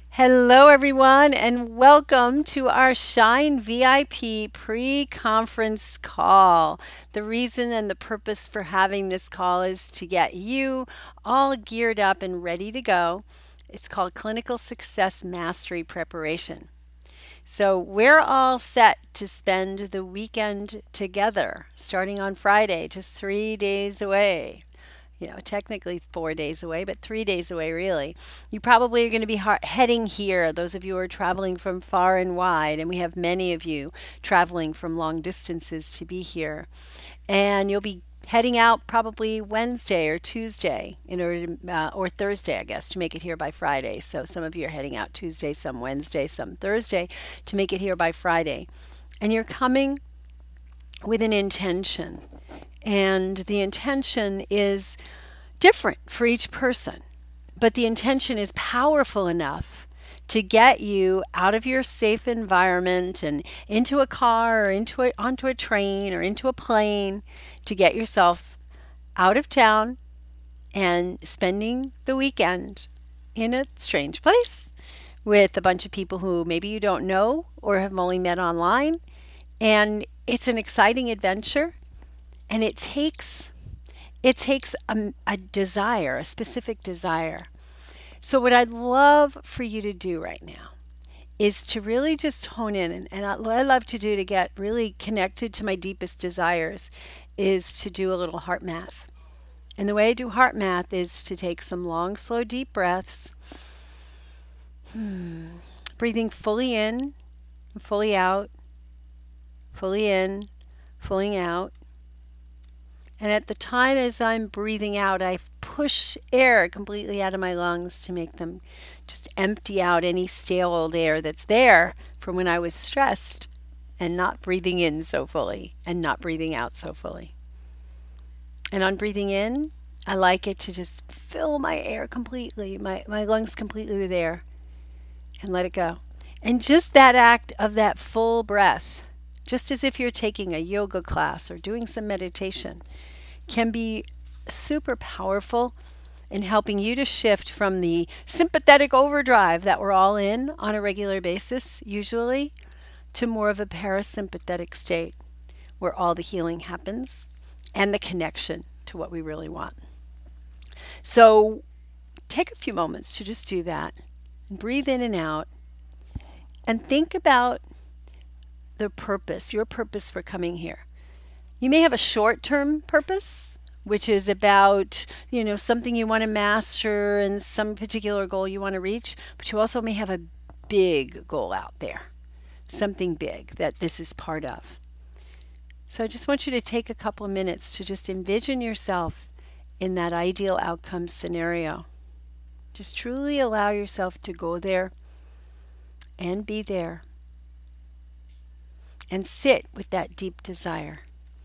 Hello, everyone, and welcome to our Shine VIP pre conference call. The reason and the purpose for having this call is to get you all geared up and ready to go. It's called Clinical Success Mastery Preparation. So, we're all set to spend the weekend together starting on Friday, just 3 days away. Technically 4 days away, but 3 days away, really. You probably are going to be heading here, those of you who are traveling from far and wide, and we have many of you traveling from long distances to be here. And you'll be heading out probably Wednesday or Tuesday in order to, or Thursday, I guess, to make it here by Friday. So some of you are heading out Tuesday, some Wednesday, some Thursday to make it here by Friday. And you're coming with an intention. And the intention is different for each person, but the intention is powerful enough to get you out of your safe environment and into a car or onto a train or into a plane to get yourself out of town and spending the weekend in a strange place with a bunch of people who maybe you don't know or have only met online. And it's an exciting adventure, and it takes a desire, a specific desire. So, what I'd love for you to do right now is to really just hone in. And what I love to do to get really connected to my deepest desires is to do a little heart math. And the way I do heart math is to take some long, slow, deep breaths, breathing fully in, fully out, fully in, fully out. And at the time as I'm breathing out, I push air completely out of my lungs to make them just empty out any stale old air that's there from when I was stressed and not breathing in so fully and not breathing out so fully. And on breathing in, I like it to just fill my air completely, my lungs completely with air, and let it go. And just that act of that full breath, just as if you're taking a yoga class or doing some meditation, can be super powerful in helping you to shift from the sympathetic overdrive that we're all in on a regular basis, usually, to more of a parasympathetic state where all the healing happens and the connection to what we really want. So take a few moments to just do that and breathe in and out and think about the purpose, your purpose for coming here. You may have a short-term purpose, which is about, something you want to master and some particular goal you want to reach, but you also may have a big goal out there, something big that this is part of. So I just want you to take a couple of minutes to just envision yourself in that ideal outcome scenario. Just truly allow yourself to go there and be there and sit with that deep desire.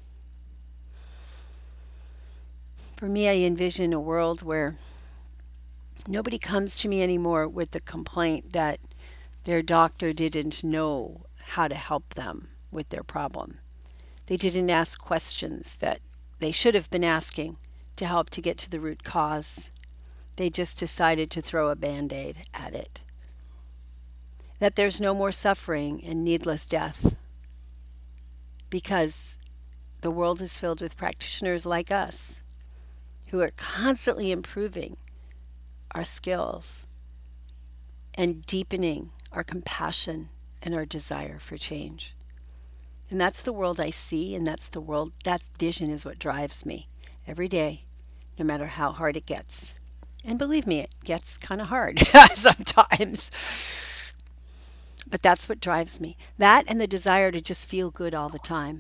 For me, I envision a world where nobody comes to me anymore with the complaint that their doctor didn't know how to help them with their problem. They didn't ask questions that they should have been asking to help to get to the root cause. They just decided to throw a band-aid at it. That there's no more suffering and needless death because the world is filled with practitioners like us who are constantly improving our skills and deepening our compassion and our desire for change. And that's the world I see, and that's the world, that vision is what drives me every day, no matter how hard it gets. And believe me, it gets kind of hard sometimes. But that's what drives me. That and the desire to just feel good all the time.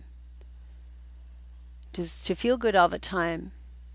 Just to feel good all the time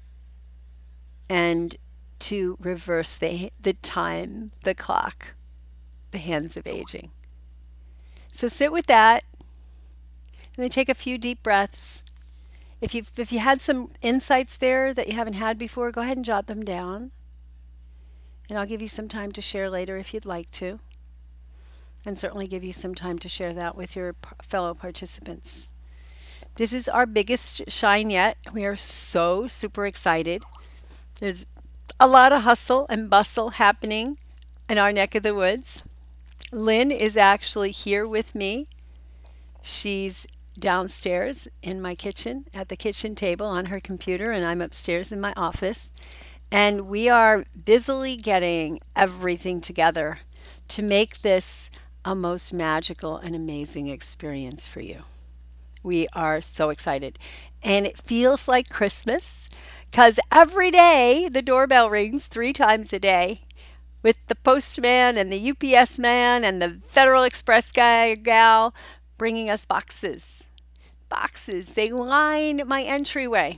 and to reverse the time, the clock, the hands of aging. So sit with that and then take a few deep breaths. If you had some insights there that you haven't had before, go ahead and jot them down. And I'll give you some time to share later if you'd like to. And certainly give you some time to share that with your fellow participants. This is our biggest shine yet. We are so super excited. There's a lot of hustle and bustle happening in our neck of the woods. Lynn is actually here with me. She's downstairs in my kitchen at the kitchen table on her computer, and I'm upstairs in my office. And we are busily getting everything together to make this a most magical and amazing experience for you. We are so excited. And it feels like Christmas because every day the doorbell rings 3 times a day with the postman and the UPS man and the Federal Express guy, gal, bringing us boxes. Boxes. They line my entryway.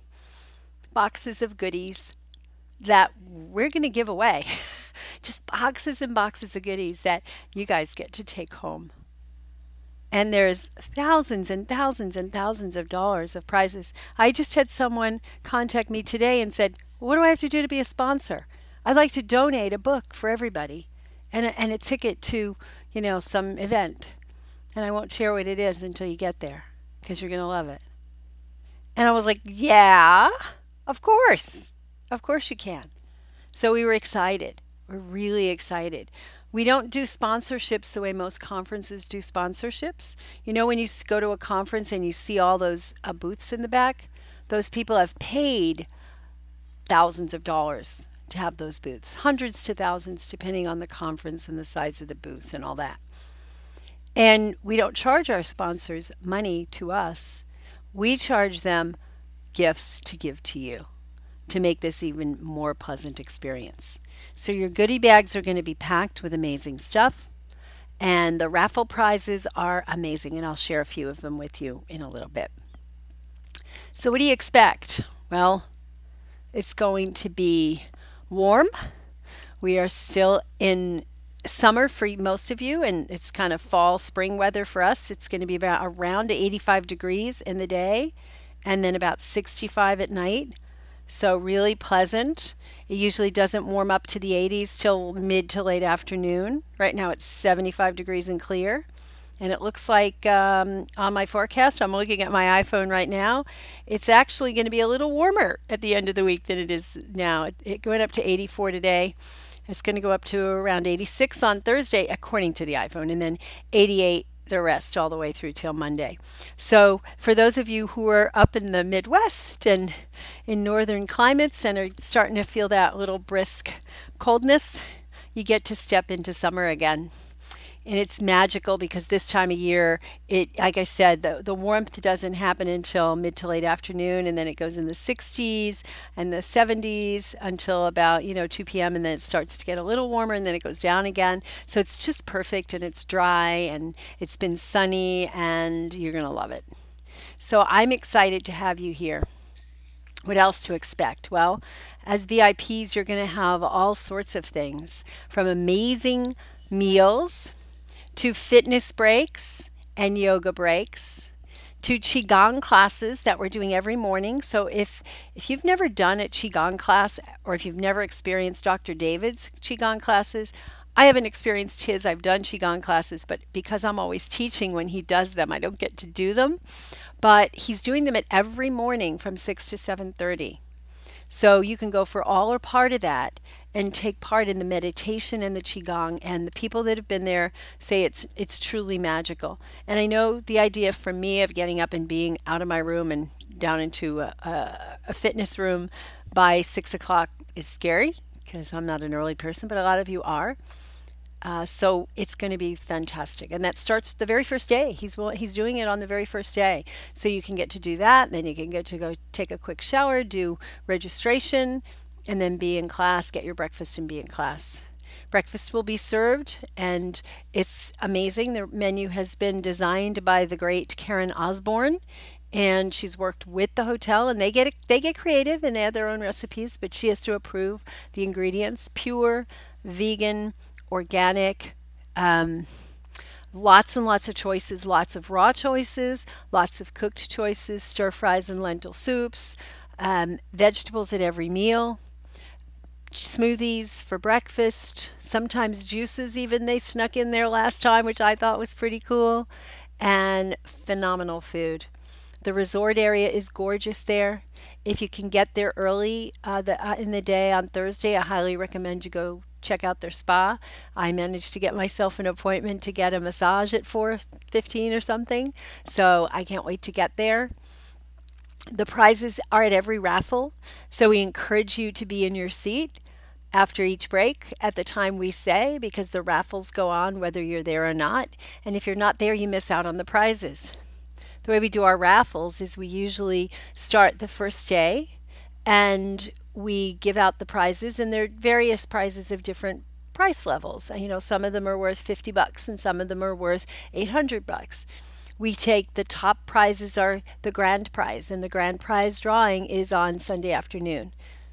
Boxes of goodies that we're going to give away. Just boxes and boxes of goodies that you guys get to take home. And there's thousands and thousands and thousands of dollars of prizes. I just had someone contact me today and said, "What do I have to do to be a sponsor? I'd like to donate a book for everybody and a ticket to, some event. And I won't share what it is until you get there because you're going to love it." And I was like, "Yeah, of course. Of course you can." So we were excited. We're really excited. We don't do sponsorships the way most conferences do sponsorships. When you go to a conference and you see all those booths in the back, those people have paid thousands of dollars to have those booths, hundreds to thousands, depending on the conference and the size of the booth and all that. And we don't charge our sponsors money to us. We charge them gifts to give to you to make this even more pleasant experience. So your goodie bags are going to be packed with amazing stuff, and the raffle prizes are amazing, and I'll share a few of them with you in a little bit. So what do you expect? Well, it's going to be warm. We are still in summer for most of you, and it's kind of fall, spring weather for us. It's going to be around 85 degrees in the day, and then about 65 at night. So really pleasant. It usually doesn't warm up to the 80s till mid to late afternoon. Right now it's 75 degrees and clear. And it looks like on my forecast, I'm looking at my iPhone right now, it's actually going to be a little warmer at the end of the week than it is now. It went up to 84 today. It's going to go up to around 86 on Thursday, according to the iPhone, and then 88 the rest all the way through till Monday. So for those of you who are up in the Midwest and in northern climates and are starting to feel that little brisk coldness, you get to step into summer again. And it's magical because this time of year, like I said, the warmth doesn't happen until mid to late afternoon, and then it goes in the 60s and the 70s until about 2 p.m. and then it starts to get a little warmer and then it goes down again. So it's just perfect, and it's dry and it's been sunny, and you're going to love it. So I'm excited to have you here. What else to expect? Well, as VIPs, you're going to have all sorts of things, from amazing meals to fitness breaks and yoga breaks, to Qigong classes that we're doing every morning. So if you've never done a Qigong class, or if you've never experienced Dr. David's Qigong classes, I haven't experienced his. I've done Qigong classes, but because I'm always teaching when he does them, I don't get to do them. But he's doing them every morning from 6 to 7:30. So you can go for all or part of that and take part in the meditation and the Qigong, and the people that have been there say it's truly magical. And I know the idea for me of getting up and being out of my room and down into a fitness room by 6 o'clock is scary because I'm not an early person, but a lot of you are. So it's going to be fantastic. And that starts the very first day. He's doing it on the very first day. So you can get to do that. Then you can get to go take a quick shower, do registration, and then be in class, get your breakfast and be in class. Breakfast will be served, and it's amazing. The menu has been designed by the great Karen Osborne, and she's worked with the hotel, and they get creative and they add their own recipes, but she has to approve the ingredients: pure, vegan, organic, lots and lots of choices, lots of raw choices, lots of cooked choices, stir fries and lentil soups, vegetables at every meal, smoothies for breakfast, sometimes juices even they snuck in there last time, which I thought was pretty cool, and phenomenal food. The resort area is gorgeous there. If you can get there early in the day on Thursday, I highly recommend you go check out their spa. I managed to get myself an appointment to get a massage at 4:15 or something. So I can't wait to get there. The prizes are at every raffle, so we encourage you to be in your seat after each break at the time we say, because the raffles go on whether you're there or not. And if you're not there, you miss out on the prizes. The way we do our raffles is we usually start the first day and we give out the prizes, and there are various prizes of different price levels. Some of them are worth $50 and some of them are worth $800. We take the top prizes are the grand prize, and the grand prize drawing is on Sunday afternoon,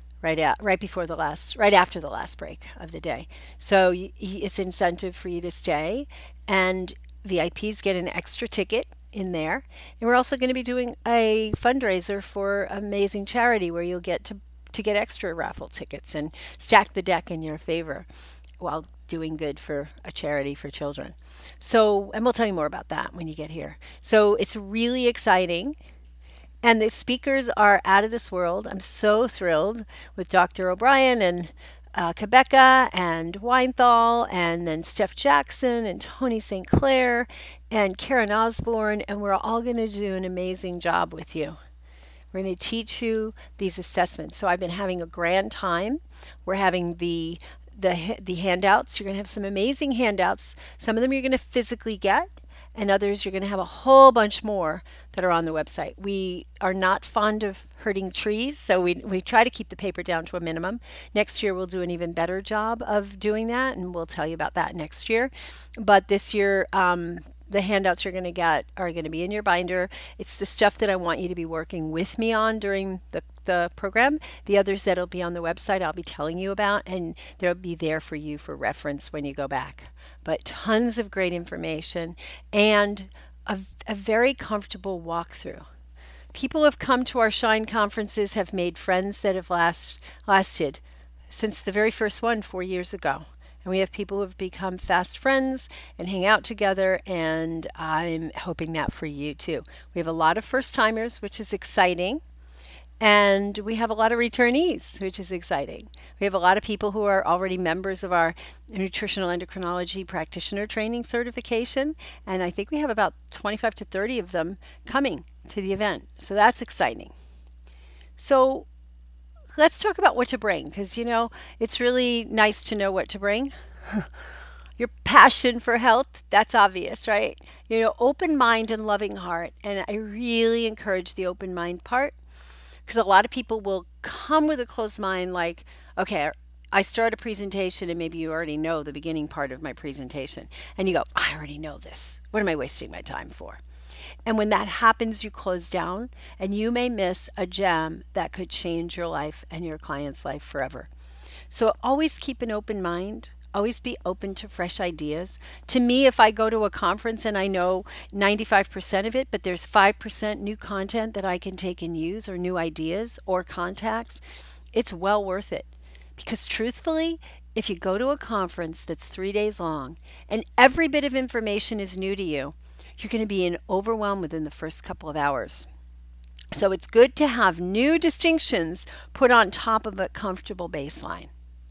right after the last break of the day. So it's incentive for you to stay, and VIPs get an extra ticket in there. And we're also going to be doing a fundraiser for amazing charity where you'll get to get extra raffle tickets and stack the deck in your favor while doing good for a charity for children. So, and we'll tell you more about that when you get here. So it's really exciting. And the speakers are out of this world. I'm so thrilled with Dr. O'Brien and Quebeca and Weinthal, and then Steph Jackson and Tony St. Clair and Karen Osborne. And we're all going to do an amazing job with you. We're going to teach you these assessments. So I've been having a grand time. We're having the handouts. You're going to have some amazing handouts. Some of them you're going to physically get, and others you're going to have a whole bunch more that are on the website. We are not fond of hurting trees, so we try to keep the paper down to a minimum. Next year we'll do an even better job of doing that, and we'll tell you about that next year. But this year, the handouts you're going to get are going to be in your binder. It's the stuff that I want you to be working with me on during the program. The others that'll be on the website I'll be telling you about, and they'll be there for you for reference when you go back. But tons of great information and a very comfortable walkthrough. People who have come to our Shine conferences have made friends that have lasted since the very first one 4 years ago. And we have people who have become fast friends and hang out together, and I'm hoping that for you too. We have a lot of first timers, which is exciting. And we have a lot of returnees, which is exciting. We have a lot of people who are already members of our nutritional endocrinology practitioner training certification. And I think we have about 25 to 30 of them coming to the event. So that's exciting. So let's talk about what to bring, because, it's really nice to know what to bring. Your passion for health, that's obvious, right? Open mind and loving heart. And I really encourage the open mind part, because a lot of people will come with a closed mind like, okay, I start a presentation and maybe you already know the beginning part of my presentation. And you go, I already know this. What am I wasting my time for? And when that happens, you close down and you may miss a gem that could change your life and your client's life forever. So always keep an open mind. Always be open to fresh ideas. To me, if I go to a conference and I know 95% of it, but there's 5% new content that I can take and use, or new ideas or contacts, it's well worth it. Because truthfully, if you go to a conference that's 3 days long and every bit of information is new to you, you're going to be in overwhelm within the first couple of hours. So it's good to have new distinctions put on top of a comfortable baseline.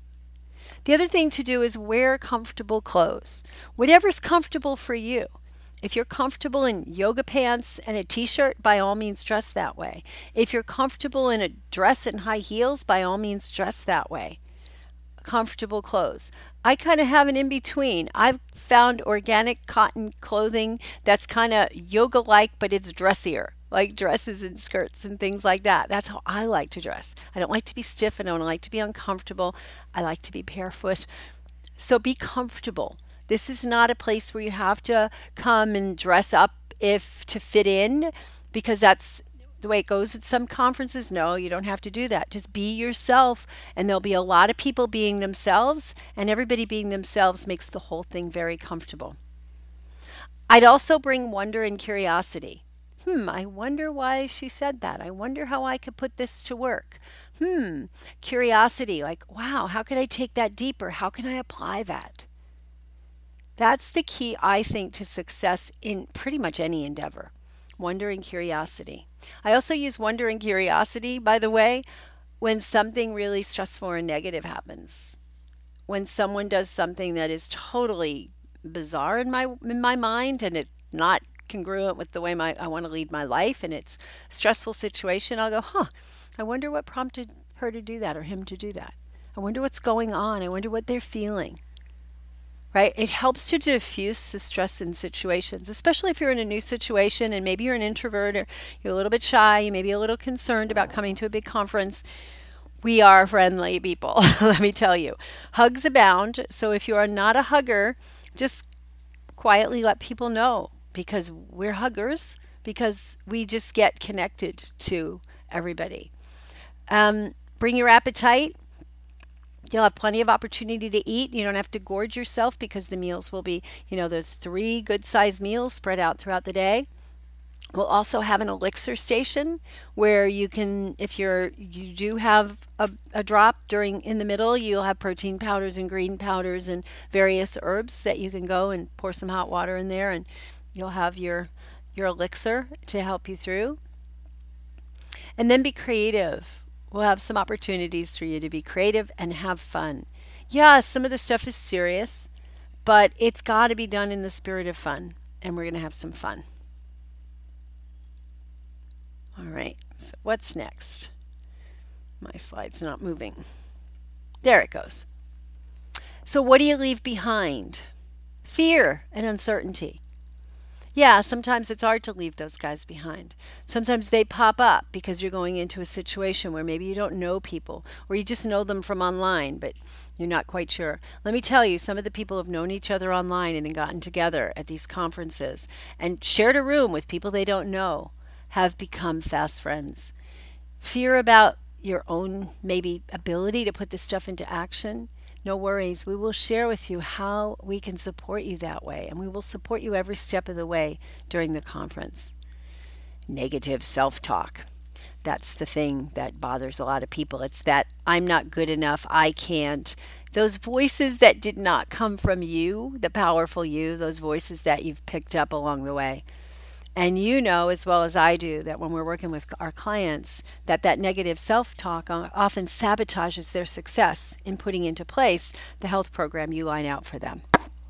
The other thing to do is wear comfortable clothes. Whatever's comfortable for you. If you're comfortable in yoga pants and a t-shirt, by all means dress that way. If you're comfortable in a dress and high heels, by all means dress that way. Comfortable clothes. I kind of have an in-between. I've found organic cotton clothing that's kind of yoga-like, but it's dressier, like dresses and skirts and things like that. That's how I like to dress. I don't like to be stiff and I don't like to be uncomfortable. I like to be barefoot. So be comfortable. This is not a place where you have to come and dress up if to fit in, because that's the way it goes at some conferences. No, you don't have to do that. Just be yourself, and there'll be a lot of people being themselves, and everybody being themselves makes the whole thing very comfortable. I'd also bring wonder and curiosity. I wonder why she said that. I wonder how I could put this to work. Curiosity, like, wow, how could I take that deeper? How can I apply that? That's the key, I think, to success in pretty much any endeavor. Wonder and curiosity. I also use wonder and curiosity, by the way, when something really stressful or negative happens. when someone does something that is totally bizarre in my mind, and it's not congruent with the way I want to lead my life, and it's a stressful situation, I'll go, huh, I wonder what prompted her to do that or him to do that. I wonder what's going on. I wonder what they're feeling. Right? It helps to diffuse the stress in situations, especially if you're in a new situation and maybe you're an introvert or you're a little bit shy, you may be a little concerned about coming to a big conference. We are friendly people, let me tell you. Hugs abound. So if you are not a hugger, just quietly let people know, because we're huggers, because we just get connected to everybody. Bring your appetite. You'll have plenty of opportunity to eat. You don't have to gorge yourself, because the meals will be, there's 3 good sized meals spread out throughout the day. We'll also have an elixir station where you can, if you do have a drop in the middle, you'll have protein powders and green powders and various herbs that you can go and pour some hot water in there, and you'll have your elixir to help you through. And then be creative. We'll have some opportunities for you to be creative and have fun. Yeah, some of the stuff is serious, but it's got to be done in the spirit of fun, and we're going to have some fun. All right, so what's next? My slide's not moving. There it goes. So what do you leave behind? Fear and uncertainty. Yeah, sometimes it's hard to leave those guys behind. Sometimes they pop up because you're going into a situation where maybe you don't know people, or you just know them from online, but you're not quite sure. Let me tell you, some of the people have known each other online and then gotten together at these conferences and shared a room with people they don't know, have become fast friends. Fear about your own maybe ability to put this stuff into action. No worries. We will share with you how we can support you that way, and we will support you every step of the way during the conference. Negative self-talk. That's the thing that bothers a lot of people. It's that I'm not good enough, I can't. Those voices that did not come from you, the powerful you, those voices that you've picked up along the way. And you know as well as I do that when we're working with our clients, that negative self-talk often sabotages their success in putting into place the health program you line out for them.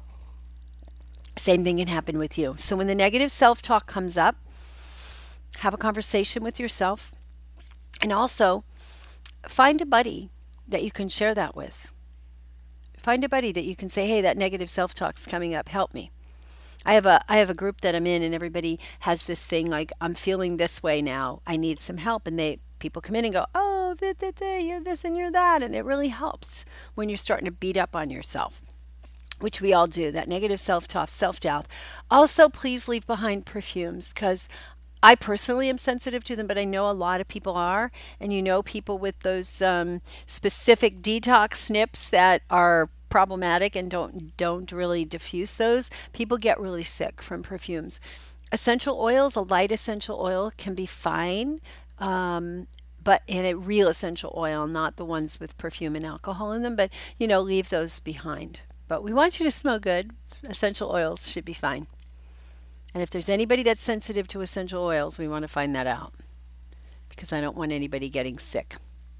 Same thing can happen with you. So when the negative self-talk comes up, have a conversation with yourself, and also find a buddy that you can share that with. Find a buddy that you can say, hey, that negative self-talk's coming up, help me. I have a group that I'm in, and everybody has this thing like, I'm feeling this way now, I need some help, and people come in and go, oh, you're this and you're that, and it really helps when you're starting to beat up on yourself, which we all do, that negative self-talk, self-doubt. Also, please leave behind perfumes, because I personally am sensitive to them, but I know a lot of people are, and people with those specific detox snips that are problematic and don't really diffuse those. People get really sick from perfumes. Essential oils, a light essential oil can be fine, but in a real essential oil, not the ones with perfume and alcohol in them, but leave those behind. But we want you to smell good. Essential oils should be fine. And if there's anybody that's sensitive to essential oils, we want to find that out, because I don't want anybody getting sick.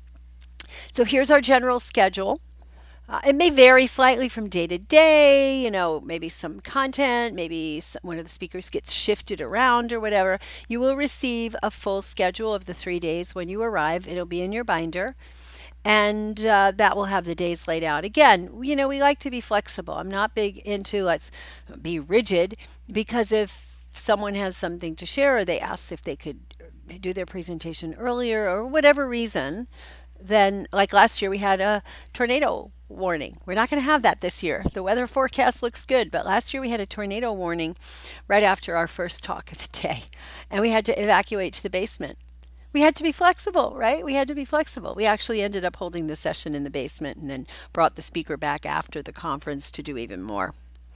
So here's our general schedule. It may vary slightly from day to day, maybe some content, maybe one of the speakers gets shifted around or whatever. You will receive a full schedule of the 3 days when you arrive. It'll be in your binder, and that will have the days laid out. Again, we like to be flexible. I'm not big into let's be rigid, because if someone has something to share, or they ask if they could do their presentation earlier or whatever reason, then like last year we had a tornado warning. We're not going to have that this year. The weather forecast looks good, but last year we had a tornado warning right after our first talk of the day, and we had to evacuate to the basement. We had to be flexible, right? We had to be flexible. We actually ended up holding the session in the basement and then brought the speaker back after the conference to do even more.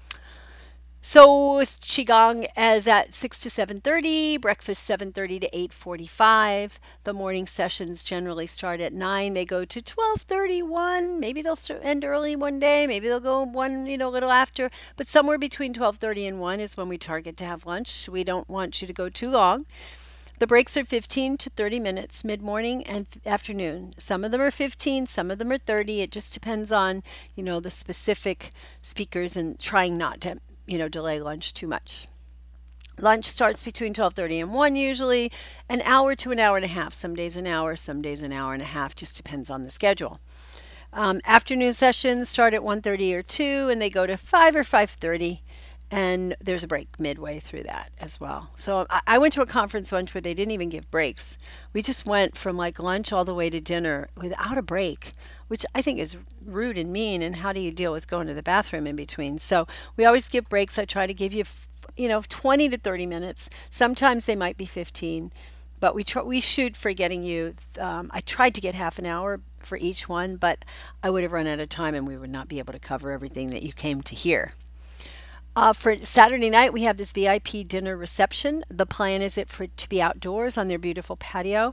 So Qigong is at 6 to 7:30, breakfast 7:30 to 8:45. The morning sessions generally start at 9. They go to 12:31. Maybe they'll end early one day. Maybe they'll go one, a little after. But somewhere between 12:30 and 1 is when we target to have lunch. We don't want you to go too long. The breaks are 15 to 30 minutes, mid-morning and afternoon. Some of them are 15, some of them are 30. It just depends on, the specific speakers and trying not to, delay lunch too much. Lunch starts between 12:30 and 1 usually, an hour to an hour and a half. Some days an hour, some days an hour and a half, just depends on the schedule. Afternoon sessions start at 1:30 or 2 and they go to 5 or 5:30 and there's a break midway through that as well. So I went to a conference once where they didn't even give breaks. We just went from like lunch all the way to dinner without a break, which I think is rude and mean. And how do you deal with going to the bathroom in between? So we always give breaks. I try to give you, 20 to 30 minutes. Sometimes they might be 15, but we shoot for getting you. I tried to get half an hour for each one, but I would have run out of time and we would not be able to cover everything that you came to hear. For Saturday night, we have this VIP dinner reception. The plan is for it to be outdoors on their beautiful patio.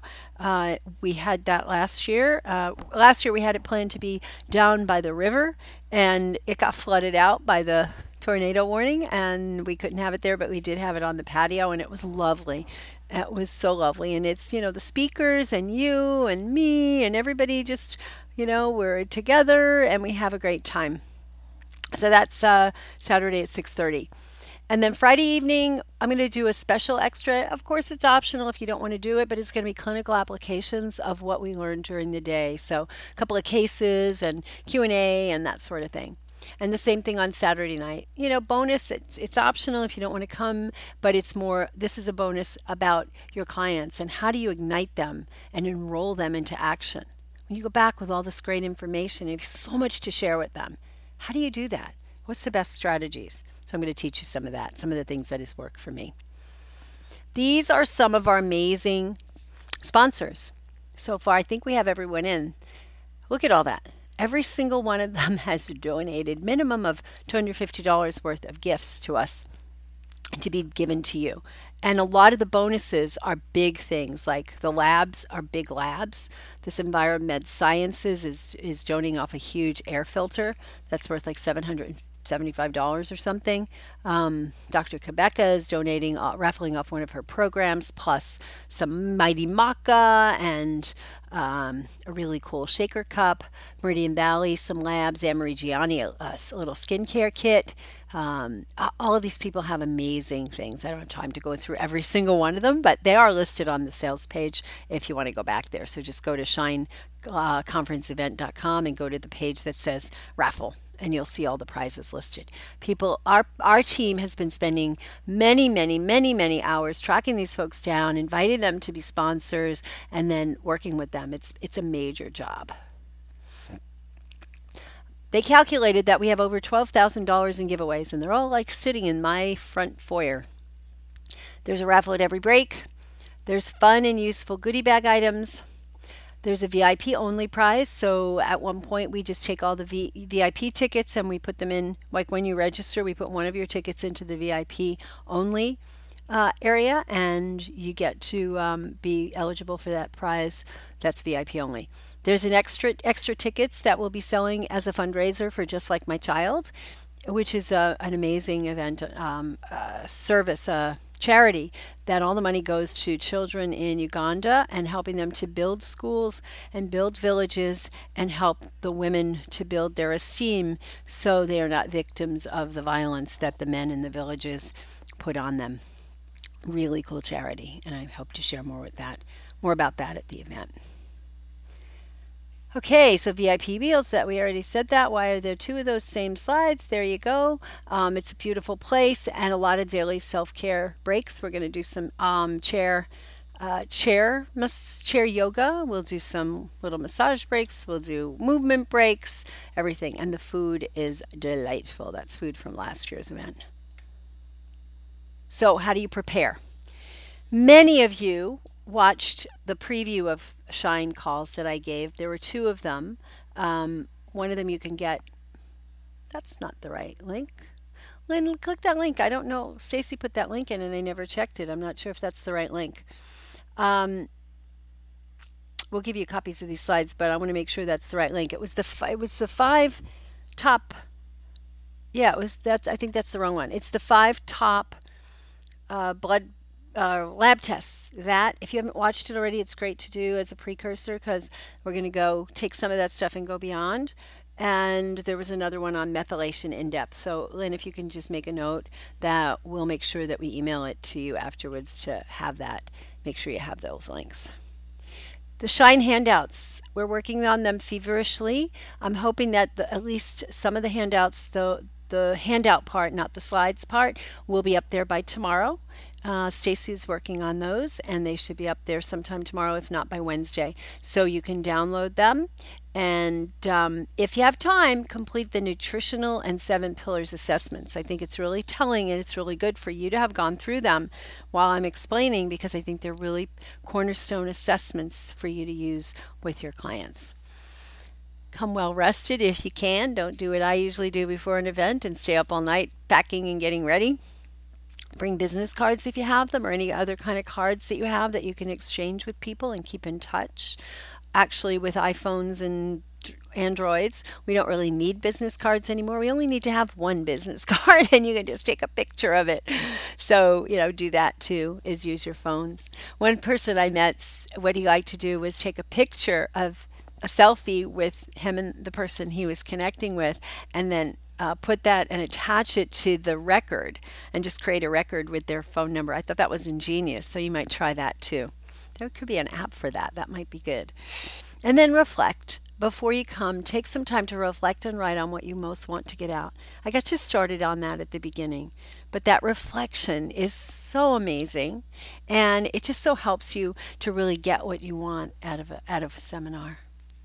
We had that last year. Last year, we had it planned to be down by the river, and it got flooded out by the tornado warning, and we couldn't have it there, but we did have it on the patio, and it was lovely. It was so lovely, and it's the speakers and you and me and everybody just we're together and we have a great time. So that's Saturday at 6:30. And then Friday evening, I'm going to do a special extra. Of course, it's optional if you don't want to do it, but it's going to be clinical applications of what we learned during the day. So a couple of cases and Q&A and that sort of thing. And the same thing on Saturday night. Bonus, it's optional if you don't want to come, but this is a bonus about your clients and how do you ignite them and enroll them into action. When you go back with all this great information, you have so much to share with them. How do you do that? What's the best strategies? So I'm going to teach you some of that, some of the things that has worked for me. These are some of our amazing sponsors. So far, I think we have everyone in. Look at all that. Every single one of them has donated minimum of $250 worth of gifts to us to be given to you. And a lot of the bonuses are big things, like the labs are big labs. This Enviromed Sciences is donating off a huge air filter that's worth like $775 or something. Dr. Quebeca is donating, raffling off one of her programs, plus some Mighty Maca and a really cool shaker cup. Meridian Valley, some labs. Anne-Marie Gianni, a little skincare kit. All of these people have amazing things. I don't have time to go through every single one of them, but they are listed on the sales page if you want to go back there. So just go to shineconferenceevent.com and go to the page that says raffle, and you'll see all the prizes listed. Our team has been spending many hours tracking these folks down, inviting them to be sponsors, and then working with them. It's a major job. They calculated that we have over $12,000 in giveaways, and they're all like sitting in my front foyer. There's a raffle at every break. There's fun and useful goodie bag items. There's a VIP only prize. So at one point, we just take all the VIP tickets and we put them in, like when you register, we put one of your tickets into the VIP only area, and you get to be eligible for that prize. That's VIP only. There's an extra tickets that we'll be selling as a fundraiser for Just Like My Child, which is an amazing event, service, charity, that all the money goes to children in Uganda and helping them to build schools and build villages and help the women to build their esteem so they are not victims of the violence that the men in the villages put on them. Really cool charity, and I hope to share more about that at the event. Okay, so VIP meals, that we already said that. Why are there two of those same slides? There you go. It's a beautiful place and a lot of daily self-care breaks. We're going to do some chair yoga. We'll do some little massage breaks. We'll do movement breaks, everything. And the food is delightful. That's food from last year's event. So how do you prepare? Many of you watched the preview of Shine calls that I gave. There were two of them. One of them you can get. That's not the right link. Lynn, click that link. I don't know. Stacy put that link in and I never checked it. I'm not sure if that's the right link. We'll give you copies of these slides, but I want to make sure that's the right link. It was the 5 top. Yeah, it was that. I think that's the wrong one. It's the 5 top blood lab tests. That, if you haven't watched it already, it's great to do as a precursor because we're going to go take some of that stuff and go beyond. And there was another one on methylation in depth. So, Lynn, if you can just make a note that we'll make sure that we email it to you afterwards to have that. Make sure you have those links. The Shine handouts, we're working on them feverishly. I'm hoping that at least some of the handouts, the handout part, not the slides part, will be up there by tomorrow. Stacy's working on those, and they should be up there sometime tomorrow, if not by Wednesday. So you can download them. And if you have time, complete the nutritional and 7 pillars assessments. I think it's really telling and it's really good for you to have gone through them while I'm explaining because I think they're really cornerstone assessments for you to use with your clients. Come well rested if you can. Don't do what I usually do before an event and stay up all night packing and getting ready. Bring business cards if you have them, or any other kind of cards that you have that you can exchange with people and keep in touch. Actually, with iPhones and Androids, we don't really need business cards anymore. We only need to have one business card and you can just take a picture of it. So, do that too, is use your phones. One person I met, what he liked to do was take a picture of a selfie with him and the person he was connecting with, and then put that and attach it to the record and just create a record with their phone number. I thought that was ingenious, so you might try that too. There could be an app for that. That might be good. And then reflect. Before you come, take some time to reflect and write on what you most want to get out. I got you started on that at the beginning, but that reflection is so amazing, and it just so helps you to really get what you want out of a seminar.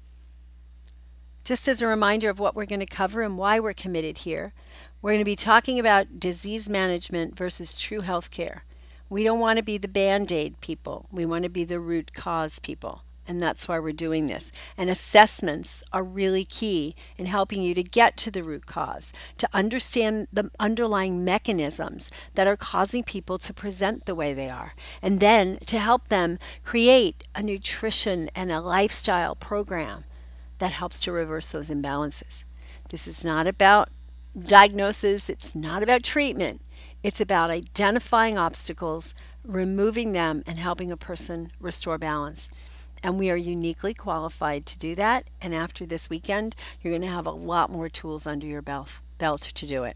Just as a reminder of what we're going to cover and why we're committed here, we're going to be talking about disease management versus true health care. We don't want to be the band-aid people. We want to be the root cause people. And that's why we're doing this. And assessments are really key in helping you to get to the root cause, to understand the underlying mechanisms that are causing people to present the way they are, and then to help them create a nutrition and a lifestyle program that helps to reverse those imbalances. This is not about diagnosis, it's not about treatment. It's about identifying obstacles, removing them, and helping a person restore balance. And we are uniquely qualified to do that. And after this weekend, you're going to have a lot more tools under your belt to do it.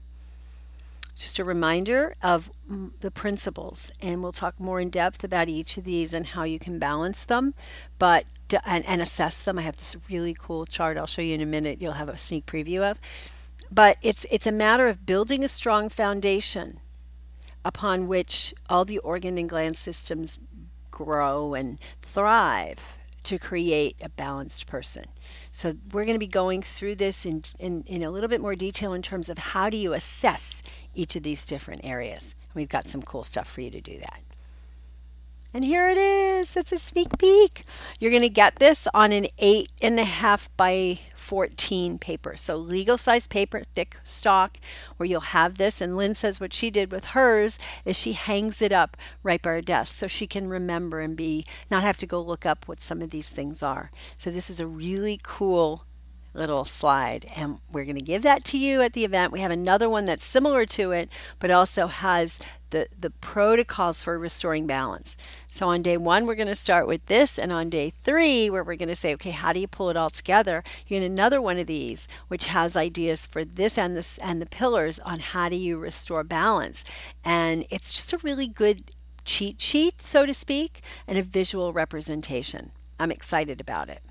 Just a reminder of the principles, and we'll talk more in depth about each of these and how you can balance them, but and assess them. I have this really cool chart I'll show you in a minute. You'll have a sneak preview of. But it's a matter of building a strong foundation upon which all the organ and gland systems grow and thrive to create a balanced person. So we're going to be going through this in a little bit more detail in terms of how do you assess each of these different areas. We've got some cool stuff for you to do that. And here it is. That's a sneak peek. You're going to get this on an 8.5 by 14 paper. So legal size paper, thick stock, where you'll have this. And Lynn says what she did with hers is she hangs it up right by her desk so she can remember and not have to go look up what some of these things are. So this is a really cool little slide, and we're going to give that to you at the event. We have another one that's similar to it, but also has the protocols for restoring balance. So on day 1, we're going to start with this, and on day 3, where we're going to say, okay, how do you pull it all together? You get another one of these, which has ideas for this and the pillars on how do you restore balance. And it's just a really good cheat sheet, so to speak, and a visual representation. I'm excited about it.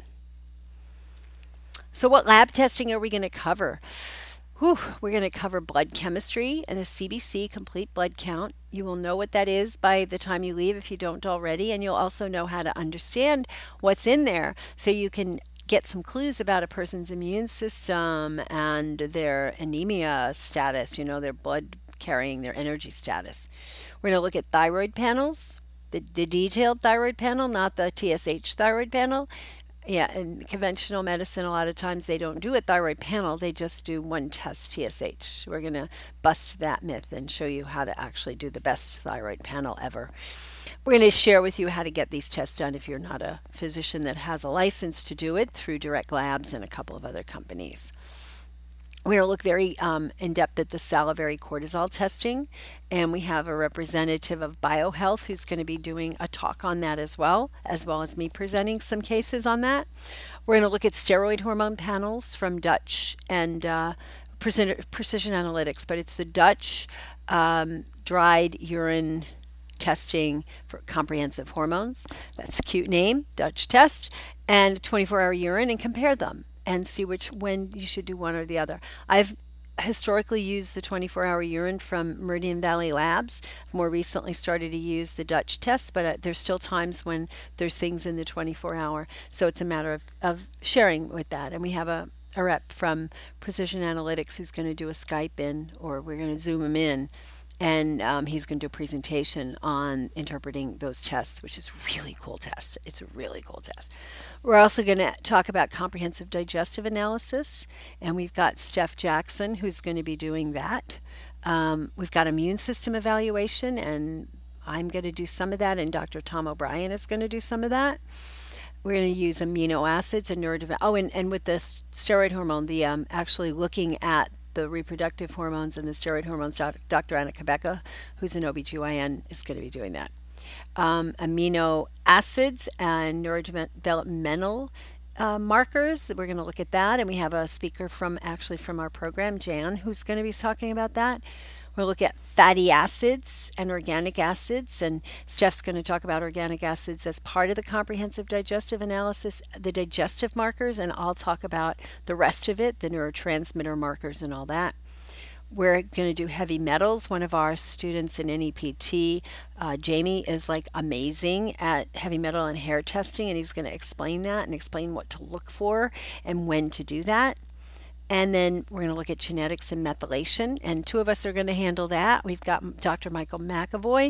So what lab testing are we going to cover? We're going to cover blood chemistry and the CBC, complete blood count. You will know what that is by the time you leave if you don't already, and you'll also know how to understand what's in there so you can get some clues about a person's immune system and their anemia status, their blood carrying, their energy status. We're going to look at thyroid panels, the detailed thyroid panel, not the TSH thyroid panel. Yeah, in conventional medicine, a lot of times they don't do a thyroid panel. They just do one test, TSH. We're going to bust that myth and show you how to actually do the best thyroid panel ever. We're going to share with you how to get these tests done if you're not a physician that has a license to do it through Direct Labs and a couple of other companies. we're going to look very in depth at the salivary cortisol testing, and we have a representative of BioHealth who's going to be doing a talk on that as well as me presenting some cases on that. We're going to look at steroid hormone panels from Dutch and Precision Analytics, but it's the Dutch dried urine testing for comprehensive hormones. That's a cute name, Dutch test, and 24-hour urine, and compare them and see when you should do one or the other. I've historically used the 24-hour urine from Meridian Valley Labs. I've more recently started to use the Dutch test, but there's still times when there's things in the 24-hour. So it's a matter of sharing with that. And we have a rep from Precision Analytics who's going to do a Skype in, or we're going to Zoom him in, and he's going to do a presentation on interpreting those tests, which is a really cool test. It's a really cool test. We're also going to talk about comprehensive digestive analysis, and we've got Steph Jackson who's going to be doing that. We've got immune system evaluation, and I'm going to do some of that, and Dr. Tom O'Brien is going to do some of that. We're going to use amino acids and neurodevelopment. Oh, and with the steroid hormone, the actually looking at the reproductive hormones and the steroid hormones, Dr. Anna Kabeka, who's an OBGYN, is going to be doing that. Amino acids and neurodevelopmental markers, we're going to look at that. And we have a speaker from our program, Jan, who's going to be talking about that. We'll look at fatty acids and organic acids, and Steph's going to talk about organic acids as part of the comprehensive digestive analysis, the digestive markers, and I'll talk about the rest of it, the neurotransmitter markers and all that. We're going to do heavy metals. One of our students in NEPT, Jamie, is like amazing at heavy metal and hair testing, and he's going to explain that and explain what to look for and when to do that. And then we're going to look at genetics and methylation, and two of us are going to handle that. We've got Dr. Michael McAvoy,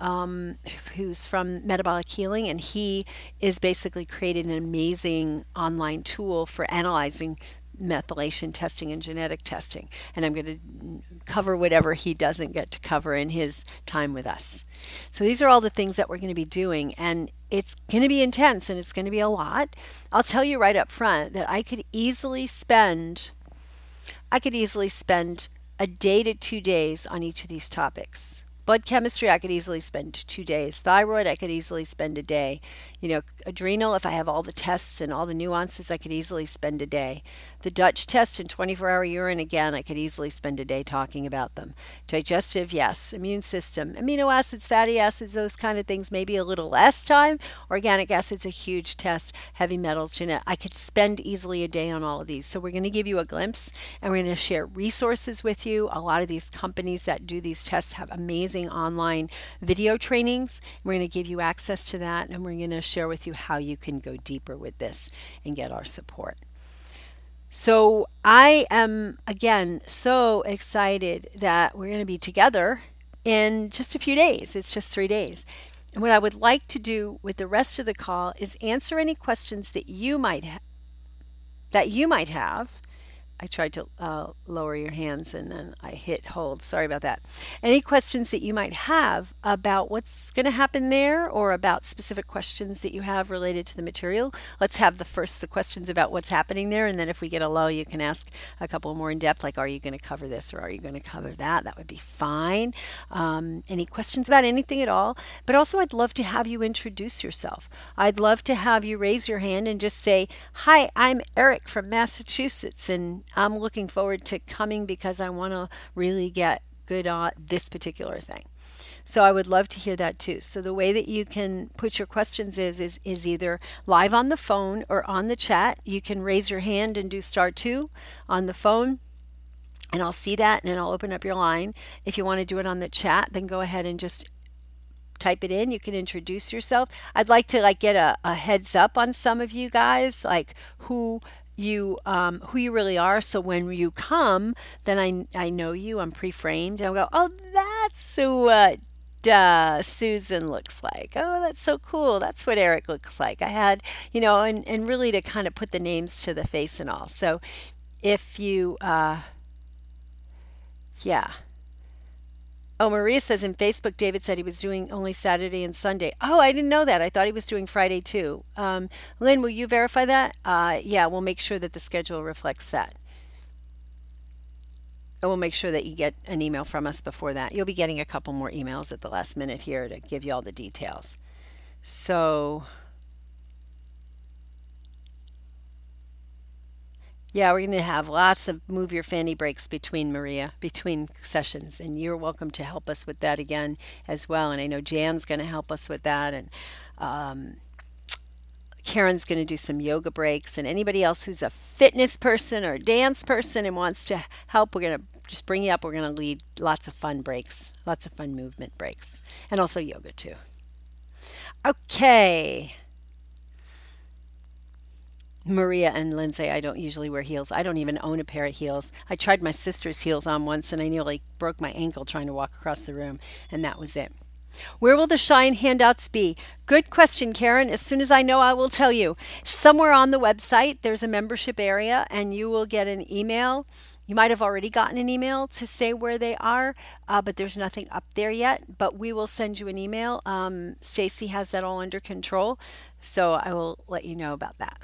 who's from Metabolic Healing, and he is basically created an amazing online tool for analyzing methylation testing and genetic testing. And I'm going to cover whatever he doesn't get to cover in his time with us. So these are all the things that we're going to be doing, and it's going to be intense and it's going to be a lot. I'll tell you right up front that I could easily spend a day to 2 days on each of these topics. Blood chemistry, I could easily spend 2 days. Thyroid, I could easily spend a day. Adrenal, if I have all the tests and all the nuances, I could easily spend a day. The Dutch test and 24-hour urine, again, I could easily spend a day talking about them. Digestive, yes. Immune system, amino acids, fatty acids, those kind of things, maybe a little less time. Organic acids, a huge test. Heavy metals, I could spend easily a day on all of these. So we're going to give you a glimpse, and we're going to share resources with you. A lot of these companies that do these tests have amazing online video trainings. We're going to give you access to that, and we're going to share with you how you can go deeper with this and get our support. So I am, again, so excited that we're going to be together in just a few days. It's just 3 days. And what I would like to do with the rest of the call is answer any questions that you might have. I tried to lower your hands and then I hit hold. Sorry about that. Any questions that you might have about what's going to happen there, or about specific questions that you have related to the material. Let's have the questions about what's happening there, and then if we get a lull, you can ask a couple more in depth, like, are you going to cover this or are you going to cover that? That would be fine. Any questions about anything at all? But also, I'd love to have you introduce yourself. I'd love to have you raise your hand and just say, hi, I'm Eric from Massachusetts, and I'm looking forward to coming because I want to really get good on this particular thing. So I would love to hear that too. So the way that you can put your questions is either live on the phone or on the chat. You can raise your hand and do *2 on the phone, and I'll see that, and then I'll open up your line. If you want to do it on the chat, then go ahead and just type it in. You can introduce yourself. I'd like to get a heads up on some of you guys, like who you really are, so when you come, then I know you. I'm pre-framed. I'll go, oh, that's what Susan looks like. Oh, that's so cool. That's what Eric looks like. I had, and really to kind of put the names to the face and all. So if you yeah. Oh, Maria says in Facebook, David said he was doing only Saturday and Sunday. Oh, I didn't know that. I thought he was doing Friday too. Lynn, will you verify that? Yeah, we'll make sure that the schedule reflects that. we'll make sure that you get an email from us before that. You'll be getting a couple more emails at the last minute here to give you all the details. So, yeah, we're going to have lots of move your fanny breaks between Maria, between sessions, and you're welcome to help us with that again as well. And I know Jan's going to help us with that, and um, Karen's going to do some yoga breaks, and anybody else who's a fitness person or a dance person and wants to help, we're going to just bring you up. We're going to lead lots of fun breaks, lots of fun movement breaks, and also yoga too. Okay. Maria and Lindsay, I don't usually wear heels. I don't even own a pair of heels. I tried my sister's heels on once and I nearly broke my ankle trying to walk across the room, and that was it. Where will the Shine handouts be? Good question, Karen. As soon as I know, I will tell you. Somewhere on the website, there's a membership area, and you will get an email. You might have already gotten an email to say where they are, but there's nothing up there yet. But we will send you an email. Stacy has that all under control, so I will let you know about that.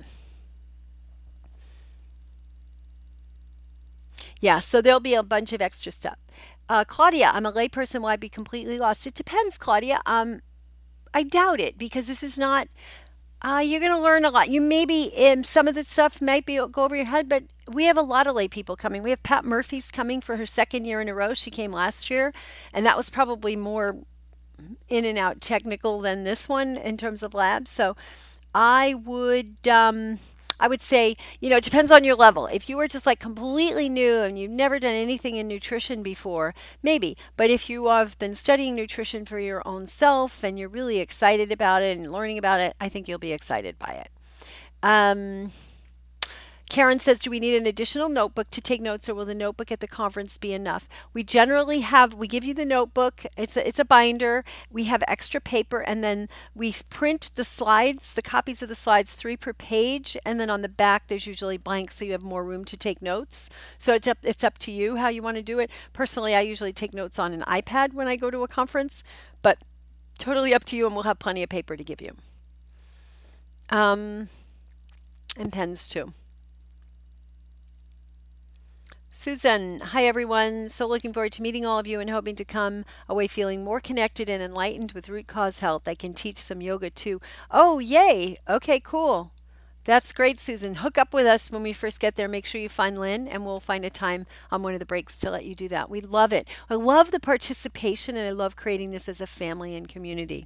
Yeah, so there'll be a bunch of extra stuff. Claudia, I'm a layperson. Will I be completely lost? It depends, Claudia. I doubt it because this is not. You're going to learn a lot. You maybe some of the stuff might be go over your head, but we have a lot of lay people coming. We have Pat Murphy's coming for her second year in a row. She came last year, and that was probably more in and out technical than this one in terms of labs. So I would I would say, it depends on your level. If you were just like completely new and you've never done anything in nutrition before, maybe. But if you have been studying nutrition for your own self and you're really excited about it and learning about it, I think you'll be excited by it. Um, Karen says, do we need an additional notebook to take notes, or will the notebook at the conference be enough? We generally have, we give you the notebook. It's a binder. We have extra paper, and then we print the slides, the copies of the slides, 3 per page, and then on the back there's usually blank, so you have more room to take notes. So it's up to you how you want to do it. Personally, I usually take notes on an iPad when I go to a conference, but totally up to you, and we'll have plenty of paper to give you. Um, and pens too. Susan, hi everyone. So looking forward to meeting all of you and hoping to come away feeling more connected and enlightened with Root Cause Health. I can teach some yoga too. Oh, yay. Okay, cool. That's great, Susan. Hook up with us when we first get there. Make sure you find Lynn, and we'll find a time on one of the breaks to let you do that. We love it. I love the participation, and I love creating this as a family and community.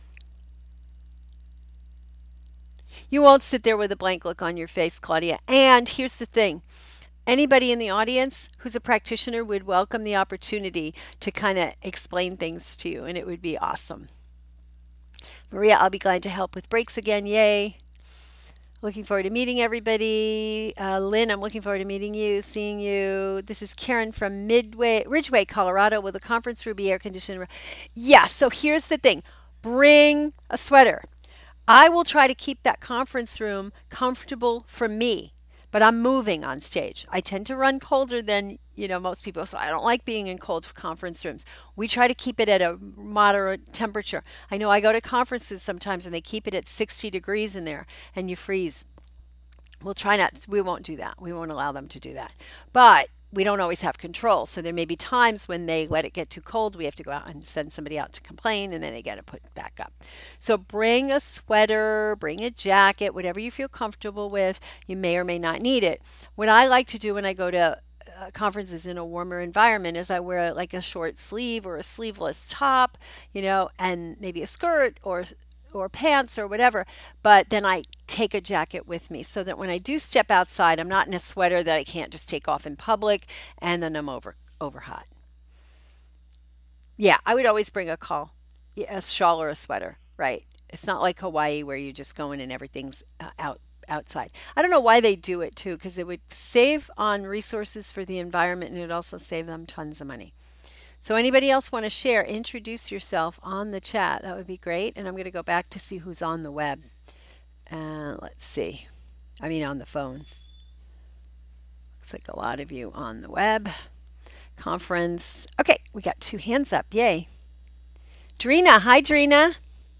You won't sit there with a blank look on your face, Claudia. And here's the thing. Anybody in the audience who's a practitioner would welcome the opportunity to kind of explain things to you, and it would be awesome. Maria, I'll be glad to help with breaks again. Yay. Looking forward to meeting everybody. Lynn, I'm looking forward to meeting you, seeing you. This is Karen from Ridgeway, Colorado. Will the conference room be air conditioned? Yeah, so here's the thing. Bring a sweater. I will try to keep that conference room comfortable for me, but I'm moving on stage. I tend to run colder than, most people, so I don't like being in cold conference rooms. We try to keep it at a moderate temperature. I know I go to conferences sometimes and they keep it at 60 degrees in there and you freeze. We'll try not, we won't do that. We won't allow them to do that. But we don't always have control. So there may be times when they let it get too cold. We have to go out and send somebody out to complain, and then they get it put back up. So bring a sweater, bring a jacket, whatever you feel comfortable with. You may or may not need it. What I like to do when I go to conferences in a warmer environment is I wear like a short sleeve or a sleeveless top, and maybe a skirt or pants or whatever, but then I take a jacket with me so that when I do step outside, I'm not in a sweater that I can't just take off in public and then I'm over hot. Yeah, I would always bring a yeah, a shawl or a sweater, right? It's not like Hawaii where you just go in and everything's outside. I don't know why they do it too, because it would save on resources for the environment and it would also save them tons of money. So anybody else want to share? Introduce yourself on the chat. That would be great. And I'm going to go back to see who's on the web. Let's see. I mean on the phone. Looks like a lot of you on the web. Conference. Okay, we got 2 hands up. Yay. Drina. Hi, Drina.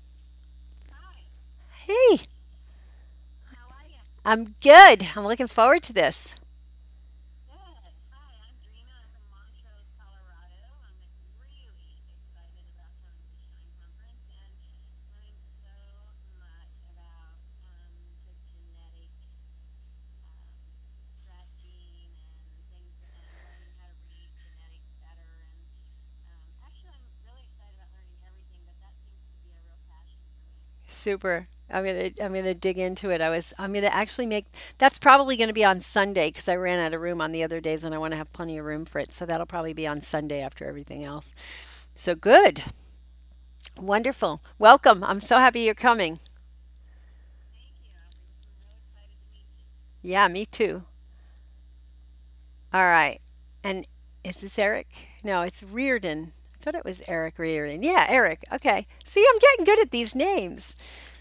Hey, I'm good. I'm looking forward to this. Super. I'm gonna dig into it. I'm gonna actually make that's probably gonna be on Sunday because I ran out of room on the other days and I want to have plenty of room for it. So that'll probably be on Sunday after everything else. So good. Wonderful. Welcome. I'm so happy you're coming. Yeah, me too. All right. And is this Eric? No, it's Reardon. I thought it was Eric Reardon. Yeah, Eric. Okay. See, I'm getting good at these names.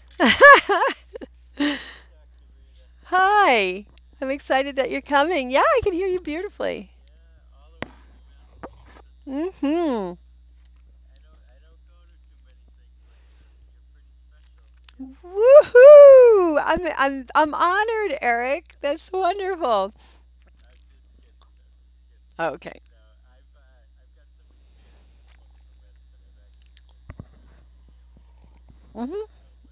Hi. I'm excited that you're coming. Yeah, I can hear you beautifully. Mm-hmm. Woohoo! I'm honored, Eric. That's wonderful. Okay. Mm-hmm.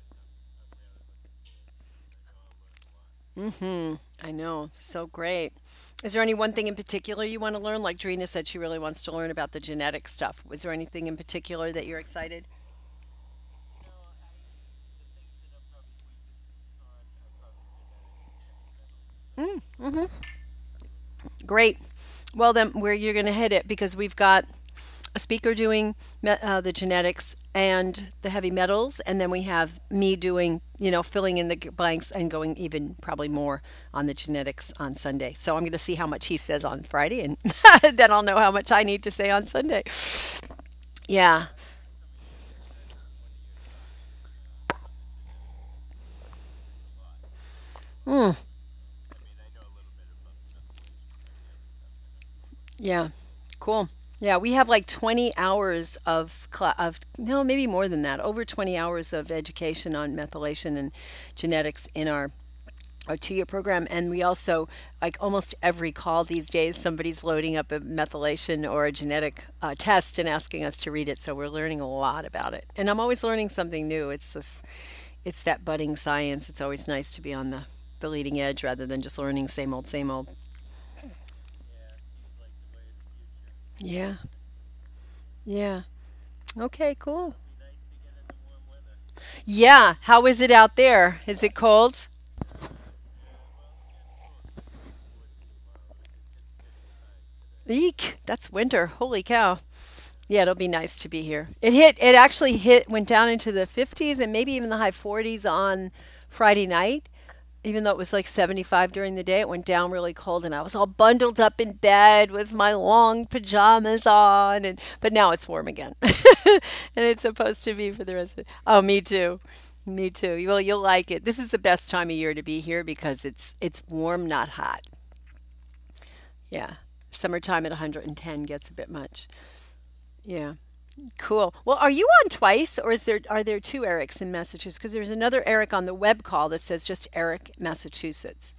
Mm-hmm. I know. So great. Is there any one thing in particular you want to learn? Like Drina said, she really wants to learn about the genetic stuff. Was there anything in particular that you're excited? Great. Well, then, where you're going to hit it because we've got a speaker doing the genetics and the heavy metals, and then we have me doing, filling in the blanks and going even probably more on the genetics on Sunday. So I'm going to see how much he says on Friday, and then I'll know how much I need to say on Sunday. Yeah. Mm, yeah. Cool. Yeah, we have like 20 hours of no, maybe more than that, over 20 hours of education on methylation and genetics in our 2-year program. And we also, like almost every call these days, somebody's loading up a methylation or a genetic test and asking us to read it. So we're learning a lot about it. And I'm always learning something new. It's that budding science. It's always nice to be on the leading edge rather than just learning same old, same old. Yeah. Yeah. Okay, cool. Yeah. How is it out there? Is it cold? Eek. That's winter. Holy cow. Yeah, it'll be nice to be here. It actually went down into the 50s and maybe even the high 40s on Friday night. Even though it was like 75 during the day, it went down really cold and I was all bundled up in bed with my long pajamas on but now it's warm again. And it's supposed to be for the rest of it. Oh, me too. Me too. Well, you'll like it. This is the best time of year to be here because it's warm, not hot. Yeah. Summertime at 110 gets a bit much. Yeah. Cool. Well, are you on twice, or are there two Erics in Massachusetts? Because there's another Eric on the web call that says just Eric, Massachusetts.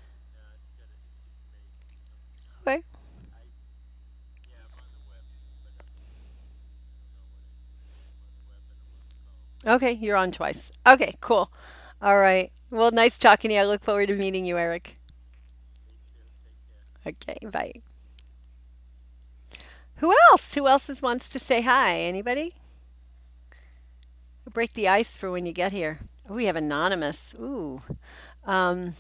Okay. Okay, you're on twice. Okay, cool. All right. Well, nice talking to you. I look forward to meeting you, Eric. Okay, bye. Who else? Who else wants to say hi? Anybody? Break the ice for when you get here. Oh, we have anonymous. Ooh. Um,